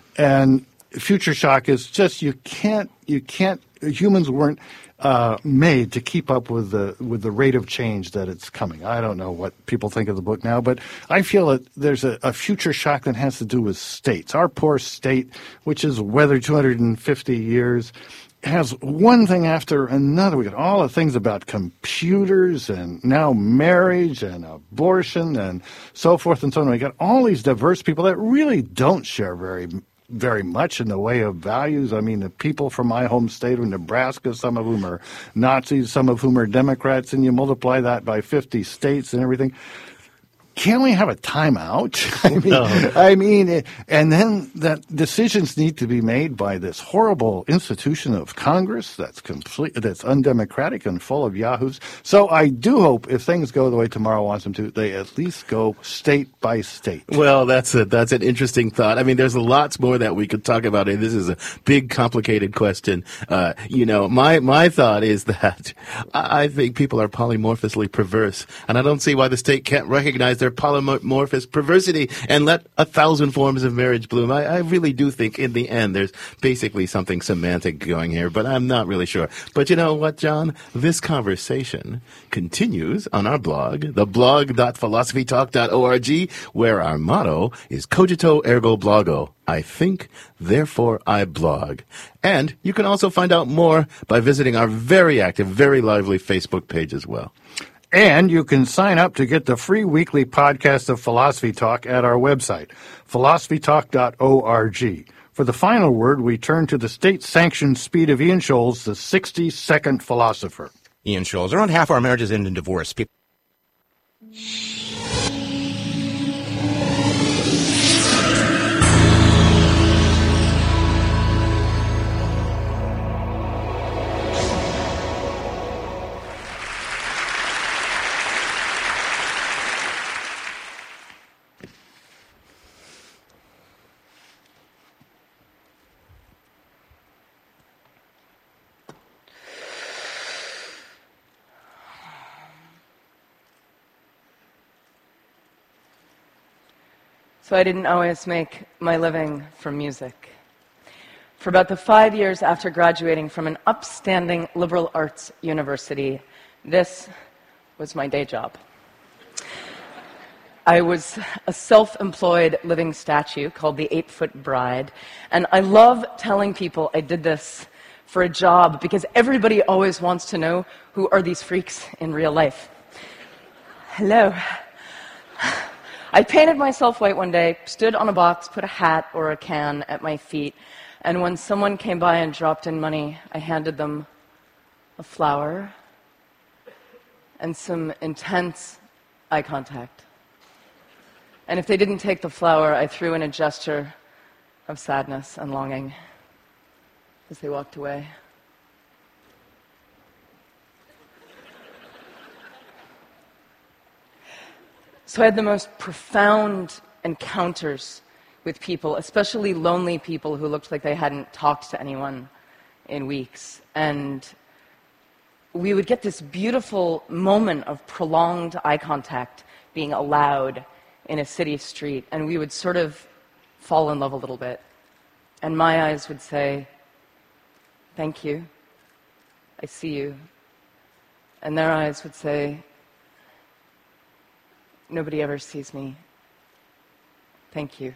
And Future Shock is just you can't you can't humans weren't uh, made to keep up with the with the rate of change that it's coming. I don't know what people think of the book now, but I feel that there's a, a future shock that has to do with states. Our poor state, which has weathered two hundred fifty years, has one thing after another. We got all the things about computers and now marriage and abortion and so forth and so on. We got all these diverse people that really don't share very very much in the way of values. I mean, the people from my home state of Nebraska, some of whom are Nazis, some of whom are Democrats, and you multiply that by fifty states and everything. Can't we have a timeout? I mean, No. I mean, it, and then that decisions need to be made by this horrible institution of Congress that's complete, that's undemocratic and full of yahoos. So I do hope if things go the way tomorrow wants them to, they at least go state by state. Well, that's a, that's an interesting thought. I mean, there's lots more that we could talk about, and this is a big, complicated question. Uh, you know, my my thought is that I I think people are polymorphously perverse, and I don't see why the state can't recognize their polymorphous perversity and let a thousand forms of marriage bloom. I, I really do think, in the end, there's basically something semantic going here, but I'm not really sure. But you know what, John? This conversation continues on our blog, the blog dot philosophy talk dot org, where our motto is Cogito Ergo Blogo. I think, therefore I blog. And you can also find out more by visiting our very active, very lively Facebook page as well. And you can sign up to get the free weekly podcast of Philosophy Talk at our website, philosophy talk dot org. For the final word, we turn to the state-sanctioned speed of Ian Scholes, the sixty-second philosopher. Ian Scholes. Around half our marriages end in divorce. People So I didn't always make my living from music. For about the five years after graduating from an upstanding liberal arts university, this was my day job. I was a self-employed living statue called the Eight-Foot Bride, and I love telling people I did this for a job because everybody always wants to know who are these freaks in real life. Hello. I painted myself white one day, stood on a box, put a hat or a can at my feet, and when someone came by and dropped in money, I handed them a flower and some intense eye contact. And if they didn't take the flower, I threw in a gesture of sadness and longing as they walked away. So I had the most profound encounters with people, especially lonely people who looked like they hadn't talked to anyone in weeks. And we would get this beautiful moment of prolonged eye contact being allowed in a city street, and we would sort of fall in love a little bit. And my eyes would say, "Thank you. I see you." And their eyes would say, "Nobody ever sees me. Thank you."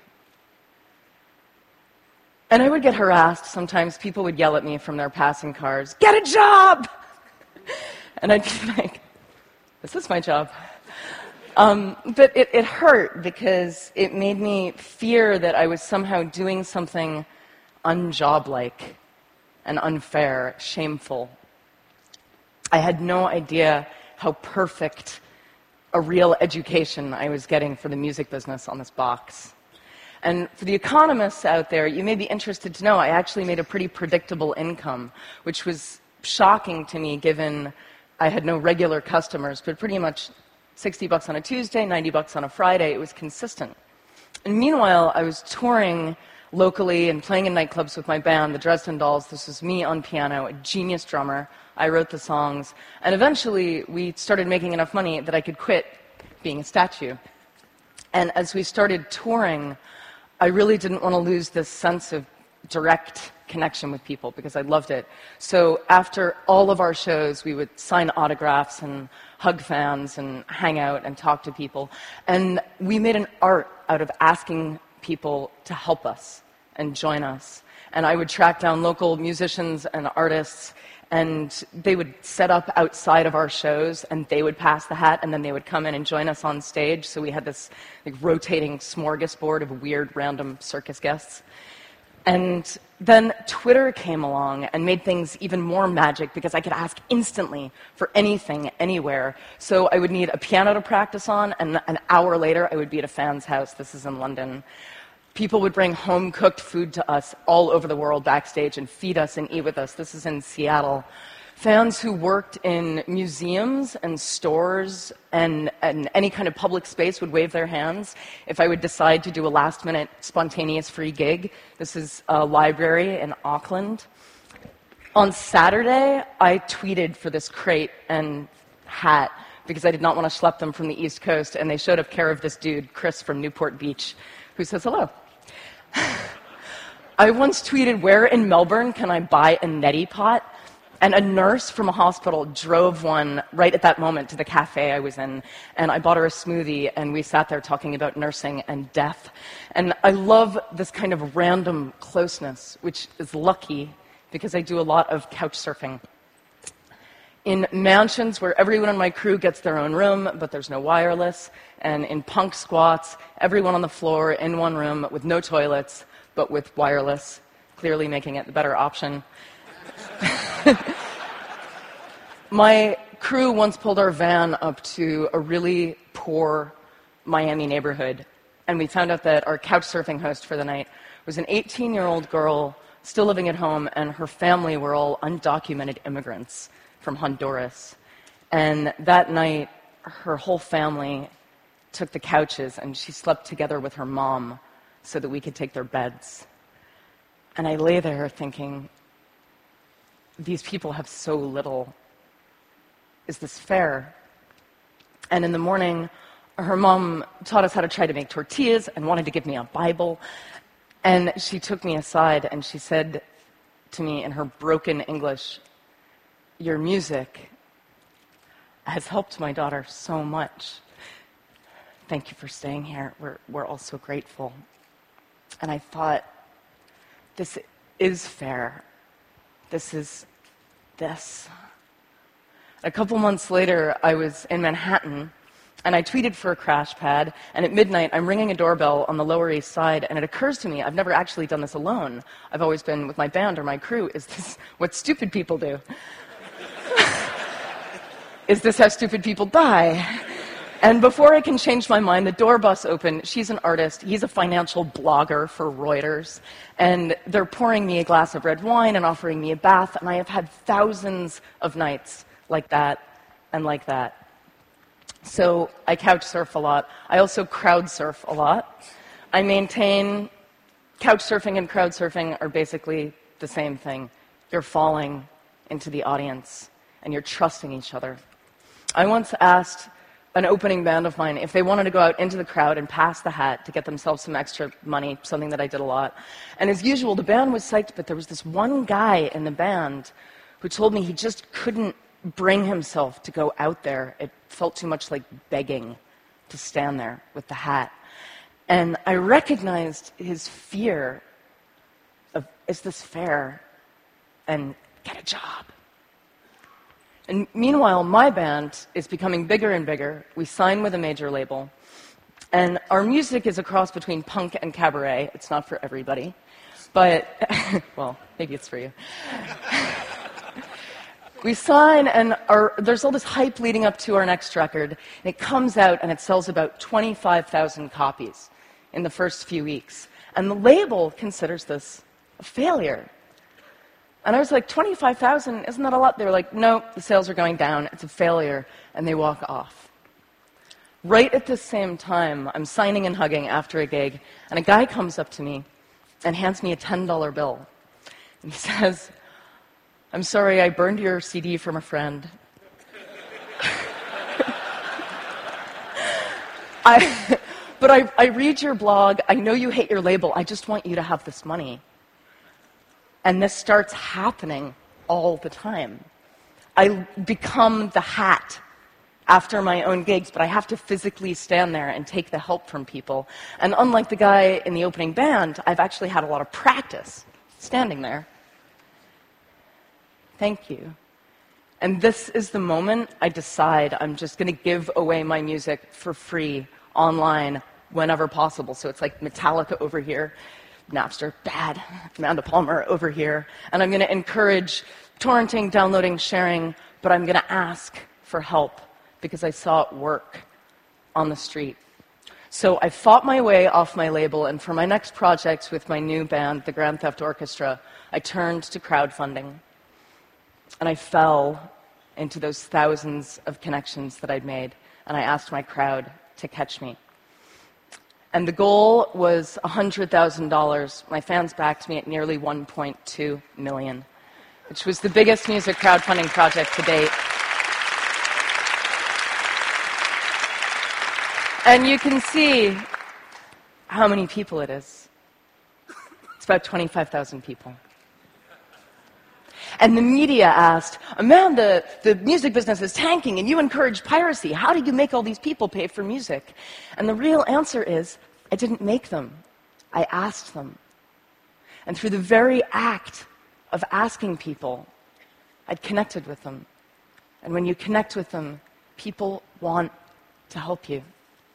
And I would get harassed. Sometimes people would yell at me from their passing cars, "Get a job!" And I'd be like, "This is my job." Um, but it, it hurt because it made me fear that I was somehow doing something unjob-like and unfair, shameful. I had no idea how perfect a real education I was getting for the music business on this box. And for the economists out there, you may be interested to know I actually made a pretty predictable income, which was shocking to me given I had no regular customers, but pretty much sixty bucks on a Tuesday, ninety bucks on a Friday. It was consistent. And meanwhile, I was touring locally and playing in nightclubs with my band, the Dresden Dolls. This was me on piano, a genius drummer. I wrote the songs. And eventually, we started making enough money that I could quit being a statue. And as we started touring, I really didn't want to lose this sense of direct connection with people because I loved it. So after all of our shows, we would sign autographs and hug fans and hang out and talk to people. And we made an art out of asking people to help us and join us. And I would track down local musicians and artists, and they would set up outside of our shows, and they would pass the hat, and then they would come in and join us on stage. So we had this like, rotating smorgasbord of weird, random circus guests. And then Twitter came along and made things even more magic because I could ask instantly for anything, anywhere. So I would need a piano to practice on, and an hour later I would be at a fan's house. This is in London. People would bring home-cooked food to us all over the world backstage and feed us and eat with us. This is in Seattle. Fans who worked in museums and stores and, and any kind of public space would wave their hands if I would decide to do a last-minute spontaneous free gig. This is a library in Auckland. On Saturday, I tweeted for this crate and hat because I did not want to schlep them from the East Coast, and they showed up care of this dude, Chris from Newport Beach, who says hello. I once tweeted, "Where in Melbourne can I buy a neti pot?" And a nurse from a hospital drove one right at that moment to the cafe I was in, and I bought her a smoothie, and we sat there talking about nursing and death. And I love this kind of random closeness, which is lucky because I do a lot of couch surfing. In mansions where everyone on my crew gets their own room, but there's no wireless, and in punk squats, everyone on the floor in one room with no toilets, but with wireless, clearly making it the better option. My crew once pulled our van up to a really poor Miami neighborhood, and we found out that our couch surfing host for the night was an eighteen-year-old girl still living at home, and her family were all undocumented immigrants from Honduras. And that night, her whole family took the couches, and she slept together with her mom so that we could take their beds. And I lay there thinking, these people have so little. Is this fair? And in the morning, her mom taught us how to try to make tortillas and wanted to give me a Bible. And she took me aside and she said to me in her broken English, "Your music has helped my daughter so much. Thank you for staying here. We're, we're all so grateful." And I thought, this is fair. This is this. A couple months later, I was in Manhattan, and I tweeted for a crash pad, and at midnight, I'm ringing a doorbell on the Lower East Side, and it occurs to me, I've never actually done this alone. I've always been with my band or my crew. Is this what stupid people do? Is this how stupid people die? And before I can change my mind, the door busts open. She's an artist. He's a financial blogger for Reuters. And they're pouring me a glass of red wine and offering me a bath. And I have had thousands of nights like that and like that. So I couch surf a lot. I also crowd surf a lot. I maintain couch surfing and crowd surfing are basically the same thing. You're falling into the audience and you're trusting each other. I once asked an opening band of mine if they wanted to go out into the crowd and pass the hat to get themselves some extra money, something that I did a lot. And as usual, the band was psyched, but there was this one guy in the band who told me he just couldn't bring himself to go out there. It felt too much like begging to stand there with the hat. And I recognized his fear of, is this fair? And get a job. And meanwhile, my band is becoming bigger and bigger. We sign with a major label. And our music is a cross between punk and cabaret. It's not for everybody. But, well, maybe it's for you. We sign, and our, there's all this hype leading up to our next record. And it comes out, and it sells about twenty-five thousand copies in the first few weeks. And the label considers this a failure. And I was like, twenty-five thousand, isn't that a lot? They were like, no, the sales are going down. It's a failure. And they walk off. Right at the same time, I'm signing and hugging after a gig, and a guy comes up to me and hands me a ten dollar bill. And he says, I'm sorry, I burned your C D from a friend. I, but I, I read your blog. I know you hate your label. I just want you to have this money. And this starts happening all the time. I become the hat after my own gigs, but I have to physically stand there and take the help from people. And unlike the guy in the opening band, I've actually had a lot of practice standing there. Thank you. And this is the moment I decide I'm just going to give away my music for free online whenever possible. So it's like Metallica over here. Napster, bad. Amanda Palmer over here. And I'm going to encourage torrenting, downloading, sharing, but I'm going to ask for help because I saw it work on the street. So I fought my way off my label, and for my next projects with my new band, the Grand Theft Orchestra, I turned to crowdfunding. And I fell into those thousands of connections that I'd made, and I asked my crowd to catch me. And the goal was one hundred thousand dollars. My fans backed me at nearly one point two million dollars, which was the biggest music crowdfunding project to date. And you can see how many people it is. It's about twenty-five thousand people. And the media asked, Amanda, the music business is tanking and you encourage piracy. How do you make all these people pay for music? And the real answer is, I didn't make them. I asked them. And through the very act of asking people, I'd connected with them. And when you connect with them, people want to help you.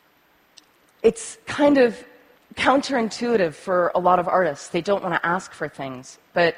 It's kind of counterintuitive for a lot of artists. They don't want to ask for things, but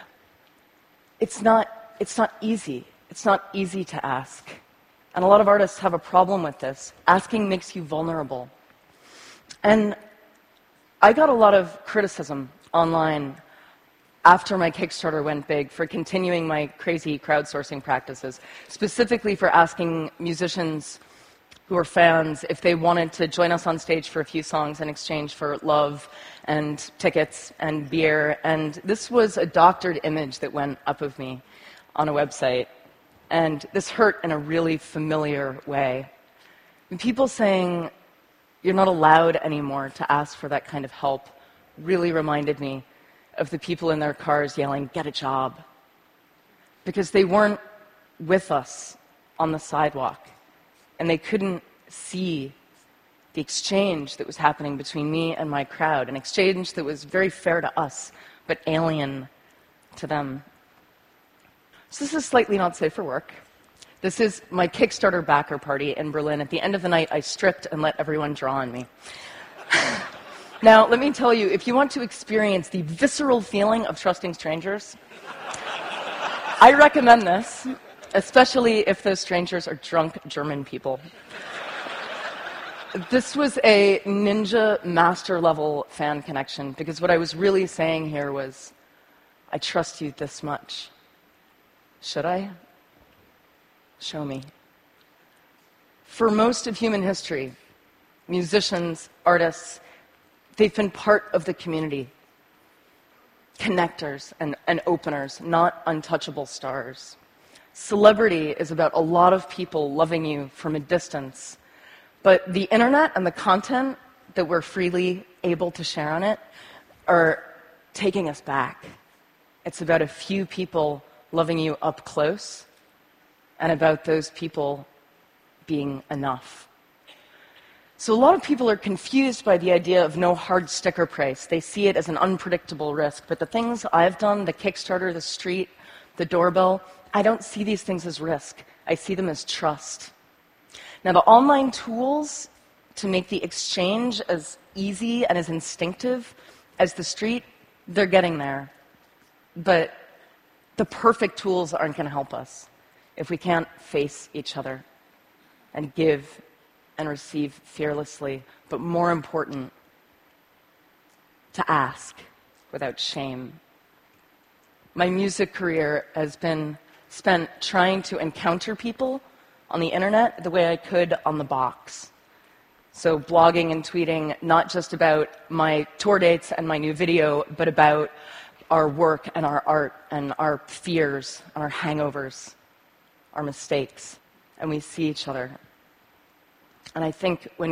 It's not, it's not easy. It's not easy to ask. And a lot of artists have a problem with this. Asking makes you vulnerable. And I got a lot of criticism online after my Kickstarter went big for continuing my crazy crowdsourcing practices, specifically for asking musicians who are fans if they wanted to join us on stage for a few songs in exchange for love and tickets and beer. And this was a doctored image that went up of me on a website. And this hurt in a really familiar way. And people saying, you're not allowed anymore to ask for that kind of help, really reminded me of the people in their cars yelling, get a job. Because they weren't with us on the sidewalk. And they couldn't see the exchange that was happening between me and my crowd, an exchange that was very fair to us, but alien to them. So this is slightly not safe for work. This is my Kickstarter backer party in Berlin. At the end of the night, I stripped and let everyone draw on me. Now, let me tell you, if you want to experience the visceral feeling of trusting strangers, I recommend this, especially if those strangers are drunk German people. This was a ninja master level fan connection, because what I was really saying here was, I trust you this much. Should I? Show me. For most of human history, musicians, artists, they've been part of the community. Connectors and, and openers, not untouchable stars. Celebrity is about a lot of people loving you from a distance. But the internet and the content that we're freely able to share on it are taking us back. It's about a few people loving you up close, and about those people being enough. So a lot of people are confused by the idea of no hard sticker price. They see it as an unpredictable risk. But the things I've done, the Kickstarter, the street, the doorbell, I don't see these things as risk. I see them as trust. Now, the online tools to make the exchange as easy and as instinctive as the street, they're getting there. But the perfect tools aren't going to help us if we can't face each other and give and receive fearlessly, but more important, to ask without shame. My music career has been spent trying to encounter people on the internet the way I could on the box. So blogging and tweeting, not just about my tour dates and my new video, but about our work and our art and our fears, our hangovers, our mistakes. And we see each other. And I think when